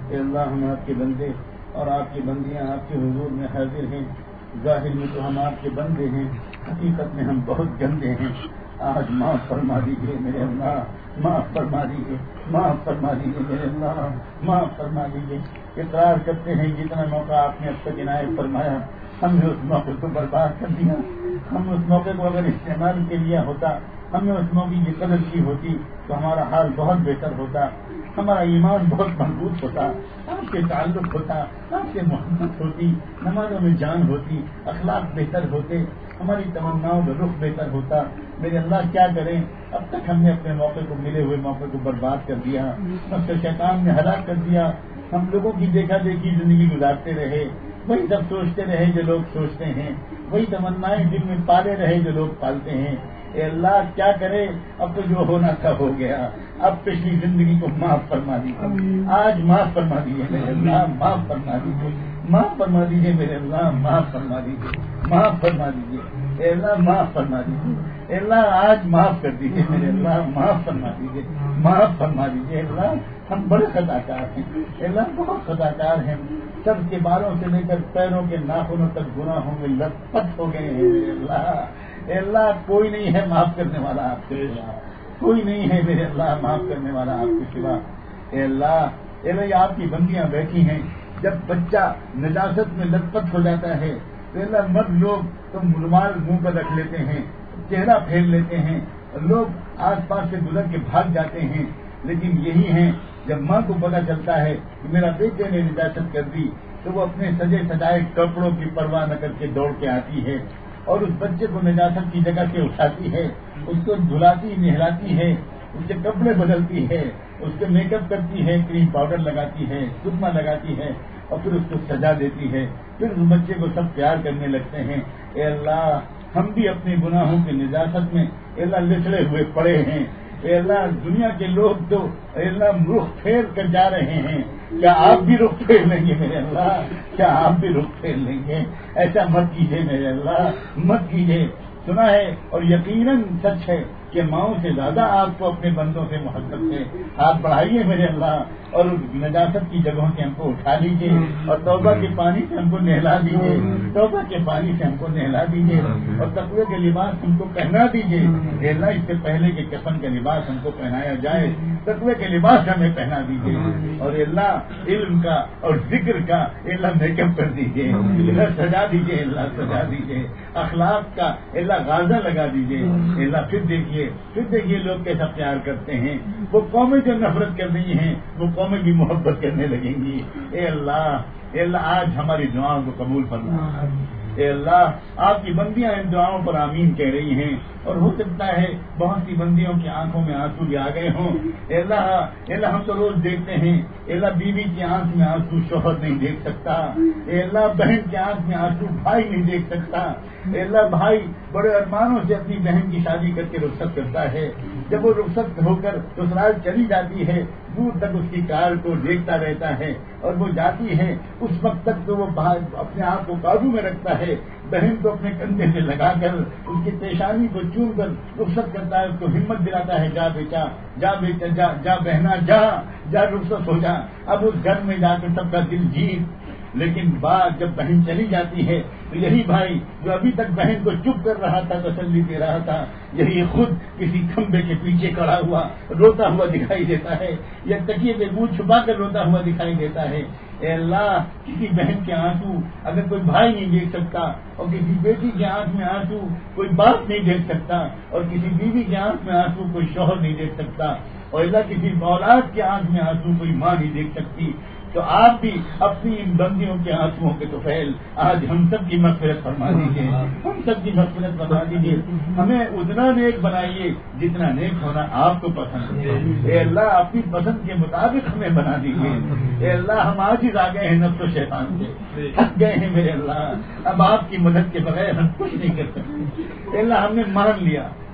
اے اللہ ہم آپ کے بندے اور آپ کی بندیاں آپ کے حضور میں حاضر ہیں. ظاہر میں تو ہم آپ کے بندے ہیں, حقیقت میں ہم بہت گندے ہیں. آج معاف فرما دیجیے میرے اللہ, معاف فرما دیجیے, معاف فرما دیجیے میرے اللہ, معاف فرما دیجیے. اقرار کرتے ہیں جتنا موقع آپ نے اب تک عنایت فرمایا ہم نے اس موقع کو برباد کر دیا. ہم اس موقع کو اگر استعمال کے لیا ہوتا, ہم نے اس موقع کی قدر کی ہوتی تو ہمارا حال بہت بہتر ہوتا, ہمارا ایمان بہت مضبوط ہوتا, آپ سے تعلق ہوتا, آپ سے محبت ہوتی, نمازوں میں جان ہوتی, اخلاق بہتر ہوتے, ہماری تمناؤں کا رخ بہتر ہوتا. میرے اللہ کیا کریں, اب تک ہم نے اپنے موقع کو, ملے ہوئے موقع کو برباد کر دیا, سب سے شیطان نے ہلاک کر دیا. ہم لوگوں کی دیکھا دیکھی زندگی گزارتے رہے, وہی سب سوچتے رہے جو لوگ سوچتے ہیں, وہی تمنائیں دل میں پالے رہے جو لوگ پالتے ہیں. اے اللہ کیا کرے, اب تو جو ہونا تھا ہو گیا. اب پچھلی زندگی کو معاف فرما دیجیے, آج معاف فرما دیجیے میرے اللہ, معاف فرما دیجیے, معاف فرما دیجیے میرے اللہ, معاف فرما دیجیے, معاف فرما دیجیے. اے اللہ معاف فرما دیجیے, اے اللہ آج معاف کر دیجیے میرے اللہ, معاف فرما دیجیے, معاف فرما دیجیے. اللہ ہم بڑے خطا کار ہیں, اے اللہ بہت خطا کار ہیں. سب کے بالوں سے لے کر پیروں کے ناخنوں تک گناہوں میں لت پت ہو گئے ہیں میرے اللہ. اے اللہ کوئی نہیں ہے معاف کرنے والا آپ کے سوا, کوئی نہیں ہے میرے اللہ معاف کرنے والا آپ کے سوا. اے اللہ آپ کی بندیاں بیٹھی ہیں, جب بچہ نجاست میں لت پت ہو جاتا ہے تو اللہ مرد لوگ تو رومال منہ پر رکھ لیتے ہیں, چہرہ پھیر لیتے ہیں, لوگ آس پاس سے گزر کے بھاگ جاتے ہیں. لیکن یہی ہیں جب ماں کو پتا چلتا ہے کہ میرا بیٹے نے نجاست کر دی تو وہ اپنے سجے سجائے کپڑوں کی پرواہ نہ کر کے دوڑ کے آتی ہے اور اس بچے کو نجاست کی جگہ سے اٹھاتی ہے, اس کو دھلاتی نہلاتی ہے, اس کے کپڑے بدلتی ہے, اس کے میک اپ کرتی ہے, کریم پاؤڈر لگاتی ہے, سرما لگاتی ہے اور پھر اس کو سجا دیتی ہے. پھر اس بچے کو سب پیار کرنے لگتے ہیں. اے اللہ ہم بھی اپنے گناہوں کی نجاست میں اے اللہ لچڑے ہوئے پڑے ہیں. اے اللہ دنیا کے لوگ تو اے اللہ رخ پھیر کر جا رہے ہیں, کیا آپ بھی رخ پھیر لیں گے میرے اللہ, کیا آپ بھی رخ پھیر لیں گے؟ ایسا مت کیجیے میرے اللہ, مت کیجیے. سنا ہے اور یقیناً سچ ہے کہ ماؤں سے زیادہ آپ کو اپنے بندوں سے محبت ہے. آپ بڑھائیے میرے اللہ اور نجاست کی جگہوں سے ہم کو اٹھا لیجیے اور توبہ کے پانی سے ہم کو نہلا دیجیے, توبہ کے پانی سے ہم کو نہلا دیجیے اور تقوی کے لباس ہم کو پہنا دیجیے. اے اللہ اس سے پہلے کہ کفن کا لباس ہم کو پہنایا جائے, تقوی کے لباس ہمیں پہنا دیجیے. اور اے اللہ علم کا اور ذکر کا اے اللہ میک اپ کر دیجیے, اللہ سجا دیجیے, اللہ سجا دیجیے. اخلاق کا اے اللہ غازہ لگا دیجیے. اے اللہ پھر دیکھیے لوگ کیسا پیار کرتے ہیں. وہ قومیں جو نفرت کر رہی ہیں وہ قومیں بھی محبت کرنے لگیں گی. اے اللہ آج ہماری دعاؤں کو قبول فرما. اے اللہ آپ کی بندیاں ان دعاؤں پر آمین کہہ رہی ہیں اور ہو سکتا ہے بہت سی بندیوں کی آنکھوں میں آنسو بھی آ گئے ہوں. اے اللہ ہم تو روز دیکھتے ہیں اے اللہ بیوی کی آنکھ میں آنسو شوہر نہیں دیکھ سکتا. اے اللہ بہن کی آنکھ میں آنسو بھائی نہیں دیکھ سکتا. اے اللہ بھائی بڑے ارمانوں سے اپنی بہن کی شادی کر کے رخصت کرتا ہے, جب وہ رخصت ہو کر سسرال چلی جاتی ہے دور تک اس کی کار کو دیکھتا رہتا ہے اور وہ جاتی ہے, اس وقت تک تو وہ اپنے آپ کو قابو میں رکھتا ہے, بہن کو اپنے کندھے سے لگا کر اس کی پیشانی کو چوم کر رخصت کرتا ہے, اس کو ہمت دلاتا ہے, جا بیٹا جا بیٹا جا بہنا جا رخصت ہو جا. اب اس گھر میں جا کر سب کا دل جیت. لیکن بعد جب بہن چلی جاتی ہے تو یہی بھائی جو ابھی تک بہن کو چپ کر رہا تھا, تسلی دے رہا تھا, یہی خود کسی کھمبے کے پیچھے کھڑا ہوا روتا ہوا دکھائی دیتا ہے, یا تکیے پہ منہ چھپا کر روتا ہوا دکھائی دیتا ہے. اے اللہ کسی بہن کے آنسو اگر کوئی بھائی نہیں دیکھ سکتا اور کسی بیٹی کے آنکھ میں آنسو کوئی باپ نہیں دیکھ سکتا اور کسی بیوی کے آنکھ میں آنسو کوئی شوہر نہیں دیکھ سکتا اور اللہ کسی اولاد کے آنکھ میں آنسو کوئی ماں نہیں دیکھ سکتی, تو آپ بھی اپنی ان بندیوں کے آنسوؤں کے طفیل آج ہم سب کی مغفرت فرما دیجیے, ہم سب کی مغفرت فرما دیجیے. ہمیں اتنا نیک بنائیے جتنا نیک ہونا آپ کو پسند ہے. اے اللہ اپنی پسند کے مطابق ہمیں بنا دیجیے. اے اللہ ہم آج ہی آ گئے ہیں نفس و شیطان سے, تھک گئے ہیں میرے اللہ, اب آپ کی مدد کے بغیر ہم کچھ نہیں کر سکتے. اے اللہ ہم نے مان لیا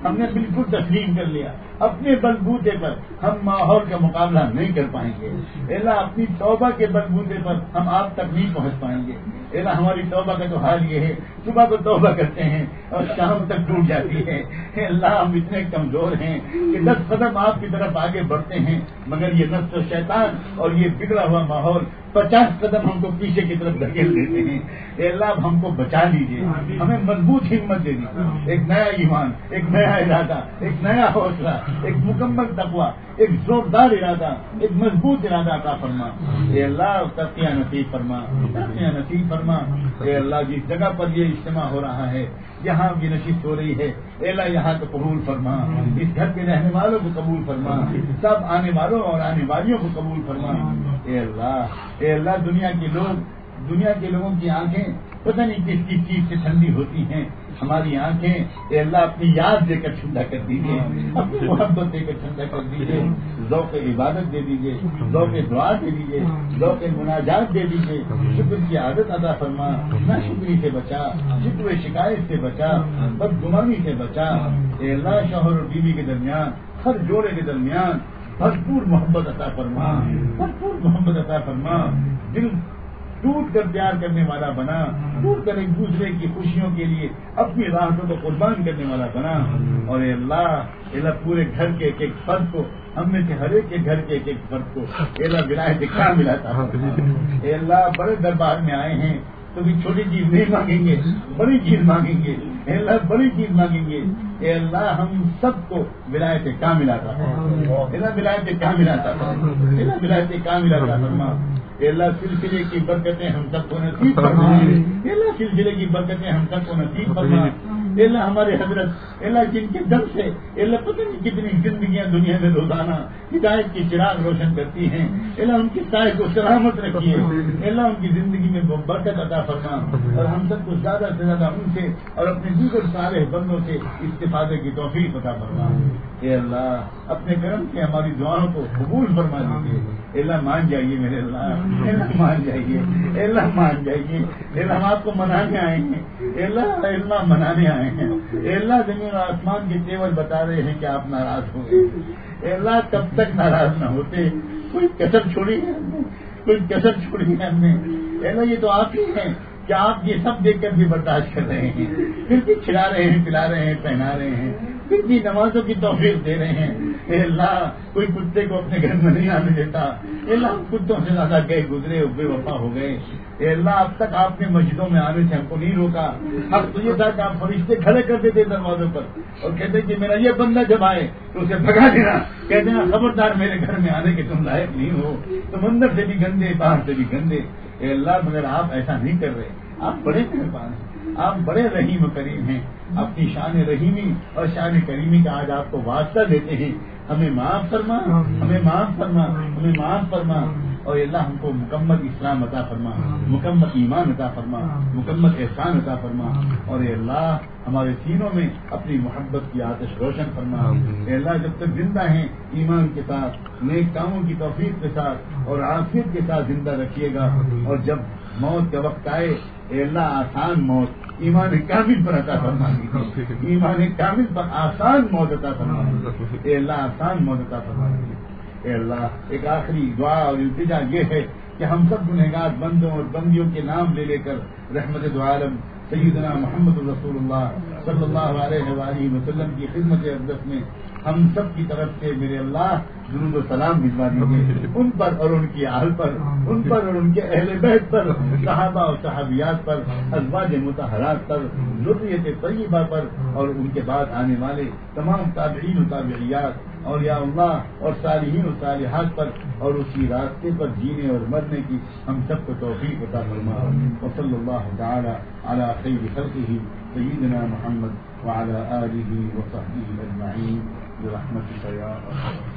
ہم نے بالکل تسلیم کر لیا اپنے بلبوتے پر ہم ماحول کا مقابلہ نہیں کر پائیں گے. اللہ اپنی توبہ کے بلبوتے پر ہم آپ تک نہیں پہنچ پائیں گے. اللہ ہماری توبہ کا تو حال یہ ہے صبح کو توبہ کرتے ہیں اور شام تک ٹوٹ جاتی ہے. اللہ ہم اتنے کمزور ہیں کہ 10 قدم آپ کی طرف آگے بڑھتے ہیں مگر یہ نفس و شیطان اور یہ بگڑا ہوا ماحول 50 قدم ہم کو پیچھے کی طرف دھکیل دیتے ہیں. اے اللہ اب ہم کو بچا لیجیے, ہمیں مضبوط ہمت دے دیجیے, ایک نیا ایمان, ایک نیا ارادہ, ایک نیا حوصلہ, ایک مکمل تقویٰ, ایک زوردار ارادہ, ایک مضبوط ارادہ عطا فرما. اے اللہ تقیہ نصیب فرما, تقیہ نصیب فرما. اے اللہ جس جگہ پر یہ اجتماع ہو رہا ہے یہاں کی نشست ہو رہی ہے اے اللہ یہاں کو قبول فرما, اس گھر کے رہنے والوں کو قبول فرما, سب آنے والوں اور آنے والیوں کو قبول فرما. اے اللہ دنیا کے لوگوں کی آنکھیں پتہ نہیں کس کی چیز سے ٹھنڈی ہوتی ہیں, ہماری آنکھیں اے اللہ اپنی یاد دے کر ٹھنڈا کر دیجیے, اپنی محبت دے کر ٹھنڈا کر دیجیے, ذوق عبادت دے دیجیے, ذوق دعا دے دیجیے, ذوق مناجات دے دیجیے. شکر کی عادت عطا فرما, نہ شکری سے بچا, شکر شکایت سے بچا, بدگمانی سے بچا. اے اللہ شوہر اور بیوی کے درمیان, ہر جوڑے کے درمیان بھرپور محبت عطا فرما, بھرپور محبت عطا فرما. دل ٹوٹ کر پیار کرنے والا بنا, ٹوٹ کر ایک دوسرے کی خوشیوں کے لیے اپنی راحتوں کو قربان کرنے والا بنا. اور اے اللہ پورے گھر کے ایک ایک فرد کو, ہم میں سے ہر ایک کے گھر کے ایک ایک فرد کو اے اللہ ولایت کاملہ عطا فرما. اے اللہ بڑے دربار میں آئے ہیں تو بھی چھوٹی چیز نہیں مانگیں گے, بڑی چیز مانگیں گے. اے اللہ بڑی چیز مانگیں گے. اے اللہ ہم سب کو ولایت کاملہ عطا فرما, اے اللہ ولایت کاملہ عطا فرما, اے اللہ ولایت کاملہ عطا فرما. اے اللہ سلسلے کی برکتیں ہم سب کو نصیب فرما, اے اللہ سلسلے کی برکتیں ہم سب کو نصیب فرما. اے اللہ ہمارے حضرت اے اللہ جن کے دم سے اے اللہ پتہ نہیں کتنی زندگیاں دنیا میں روزانہ ہدایت کی چراغ روشن کرتی ہیں. اے اللہ ان کی سائے کو سلامت رکھیے, اے اللہ ان کی زندگی میں برکت عطا فرما, اور ہم سب کو زیادہ سے زیادہ ان سے اور اپنے دیگر صالح بندوں سے استفادے کی توفیق عطا فرما. اے اللہ اپنے کرم سے ہماری دعاؤں کو قبول فرما دیجیے. اے اللہ مان جائیے میرے اللہ, اے اللہ مان جائیے, اے اللہ مان جائیے. اے اللہ ہم آپ کو منانے آئے ہیں, اے اللہ منانے آئے ہیں. اے اللہ زمین اور آسمان کے تیور بتا رہے ہیں کہ آپ ناراض ہو گئے. اے اللہ کب تک ناراض نہ ہوتے, کوئی کسر چھوڑی ہے ہم نے, کوئی کسر چھوڑی ہے ہم نے. اے اللہ یہ تو آپ ہی ہیں کہ آپ یہ سب دیکھ کر بھی برداشت کر رہے ہیں, پھر بھی کھلا رہے ہیں, پلا رہے ہیں, پہنا رہے ہیں, پھر بھی نمازوں کی توفیق دے رہے ہیں. اے اللہ کوئی کتے کو اپنے گھر میں نہیں آنے دیتا. اے اللہ ہم کتوں سے زیادہ گئے گزرے, بے وفا ہو گئے. اے اللہ اب تک آپ نے مسجدوں میں آنے سے ہم کو نہیں روکا. اب تو یہ تھا کہ آپ فرشتے کھڑے کر دیتے دروازوں پر اور کہتے کہ میرا یہ بندہ جب آئے تو اسے بھگا دینا, کہہ دینا خبردار میرے گھر میں آنے کے تم لائق نہیں ہو, تم اندر سے بھی گندے باہر سے بھی گندے. اے اللہ مگر آپ ایسا نہیں کر رہے, آپ بڑے مہربان ہیں, آپ بڑے رحیم و کریم ہیں. اپنی شان رحیمی اور شان کریمی کا آج آپ کو واسطہ دیتے ہیں. ہمیں معاف فرما, ہمیں معاف فرما, ہمیں معاف فرما. اور اللہ ہم کو مکمل اسلام عطا فرما, مکمل ایمان عطا فرما, مکمل احسان عطا فرما. اور اے اللہ ہمارے سینوں میں اپنی محبت کی آتش روشن فرما. اے اللہ جب تک زندہ ہیں ایمان کے ساتھ, نیک کاموں کی توفیق کے ساتھ اور عافیت کے ساتھ زندہ رکھیے گا. اور جب موت کا وقت آئے اے اللہ آسان موت ایمان کامل پر عطا فرما دیجیے, ایمان کامل پر آسان موت عطا فرما دیجیے. اے اللہ آسان موت عطا فرما دیجیے. اے اللہ ایک آخری دعا اور التجا یہ ہے کہ ہم سب گنہگار بندوں اور بندیوں کے نام لے لے کر رحمت دو عالم سیدنا محمد رسول اللہ صلی اللہ علیہ وآلہ وسلم کی خدمت اقدس میں ہم سب کی طرف سے میرے اللہ درود و سلام بھجوا دیجیے ان پر اور ان کی اہل پر, ان پر اور ان کے اہل بیت پر, صحابہ اور صحابیات پر, ازواج مطہرات پر, ذریت طیبہ پر اور ان کے بعد آنے والے تمام تابعین و تابعیات اور یا اللہ اور صالحین و صالحات پر اور اسی راستے پر جینے اور مرنے کی ہم سب کو توفیق عطا فرما. وصلی اللہ تعالی علی خیر خلقہ سیدنا محمد وعلی آلہ وصحبہ اجمعین برحمتک یا ارحم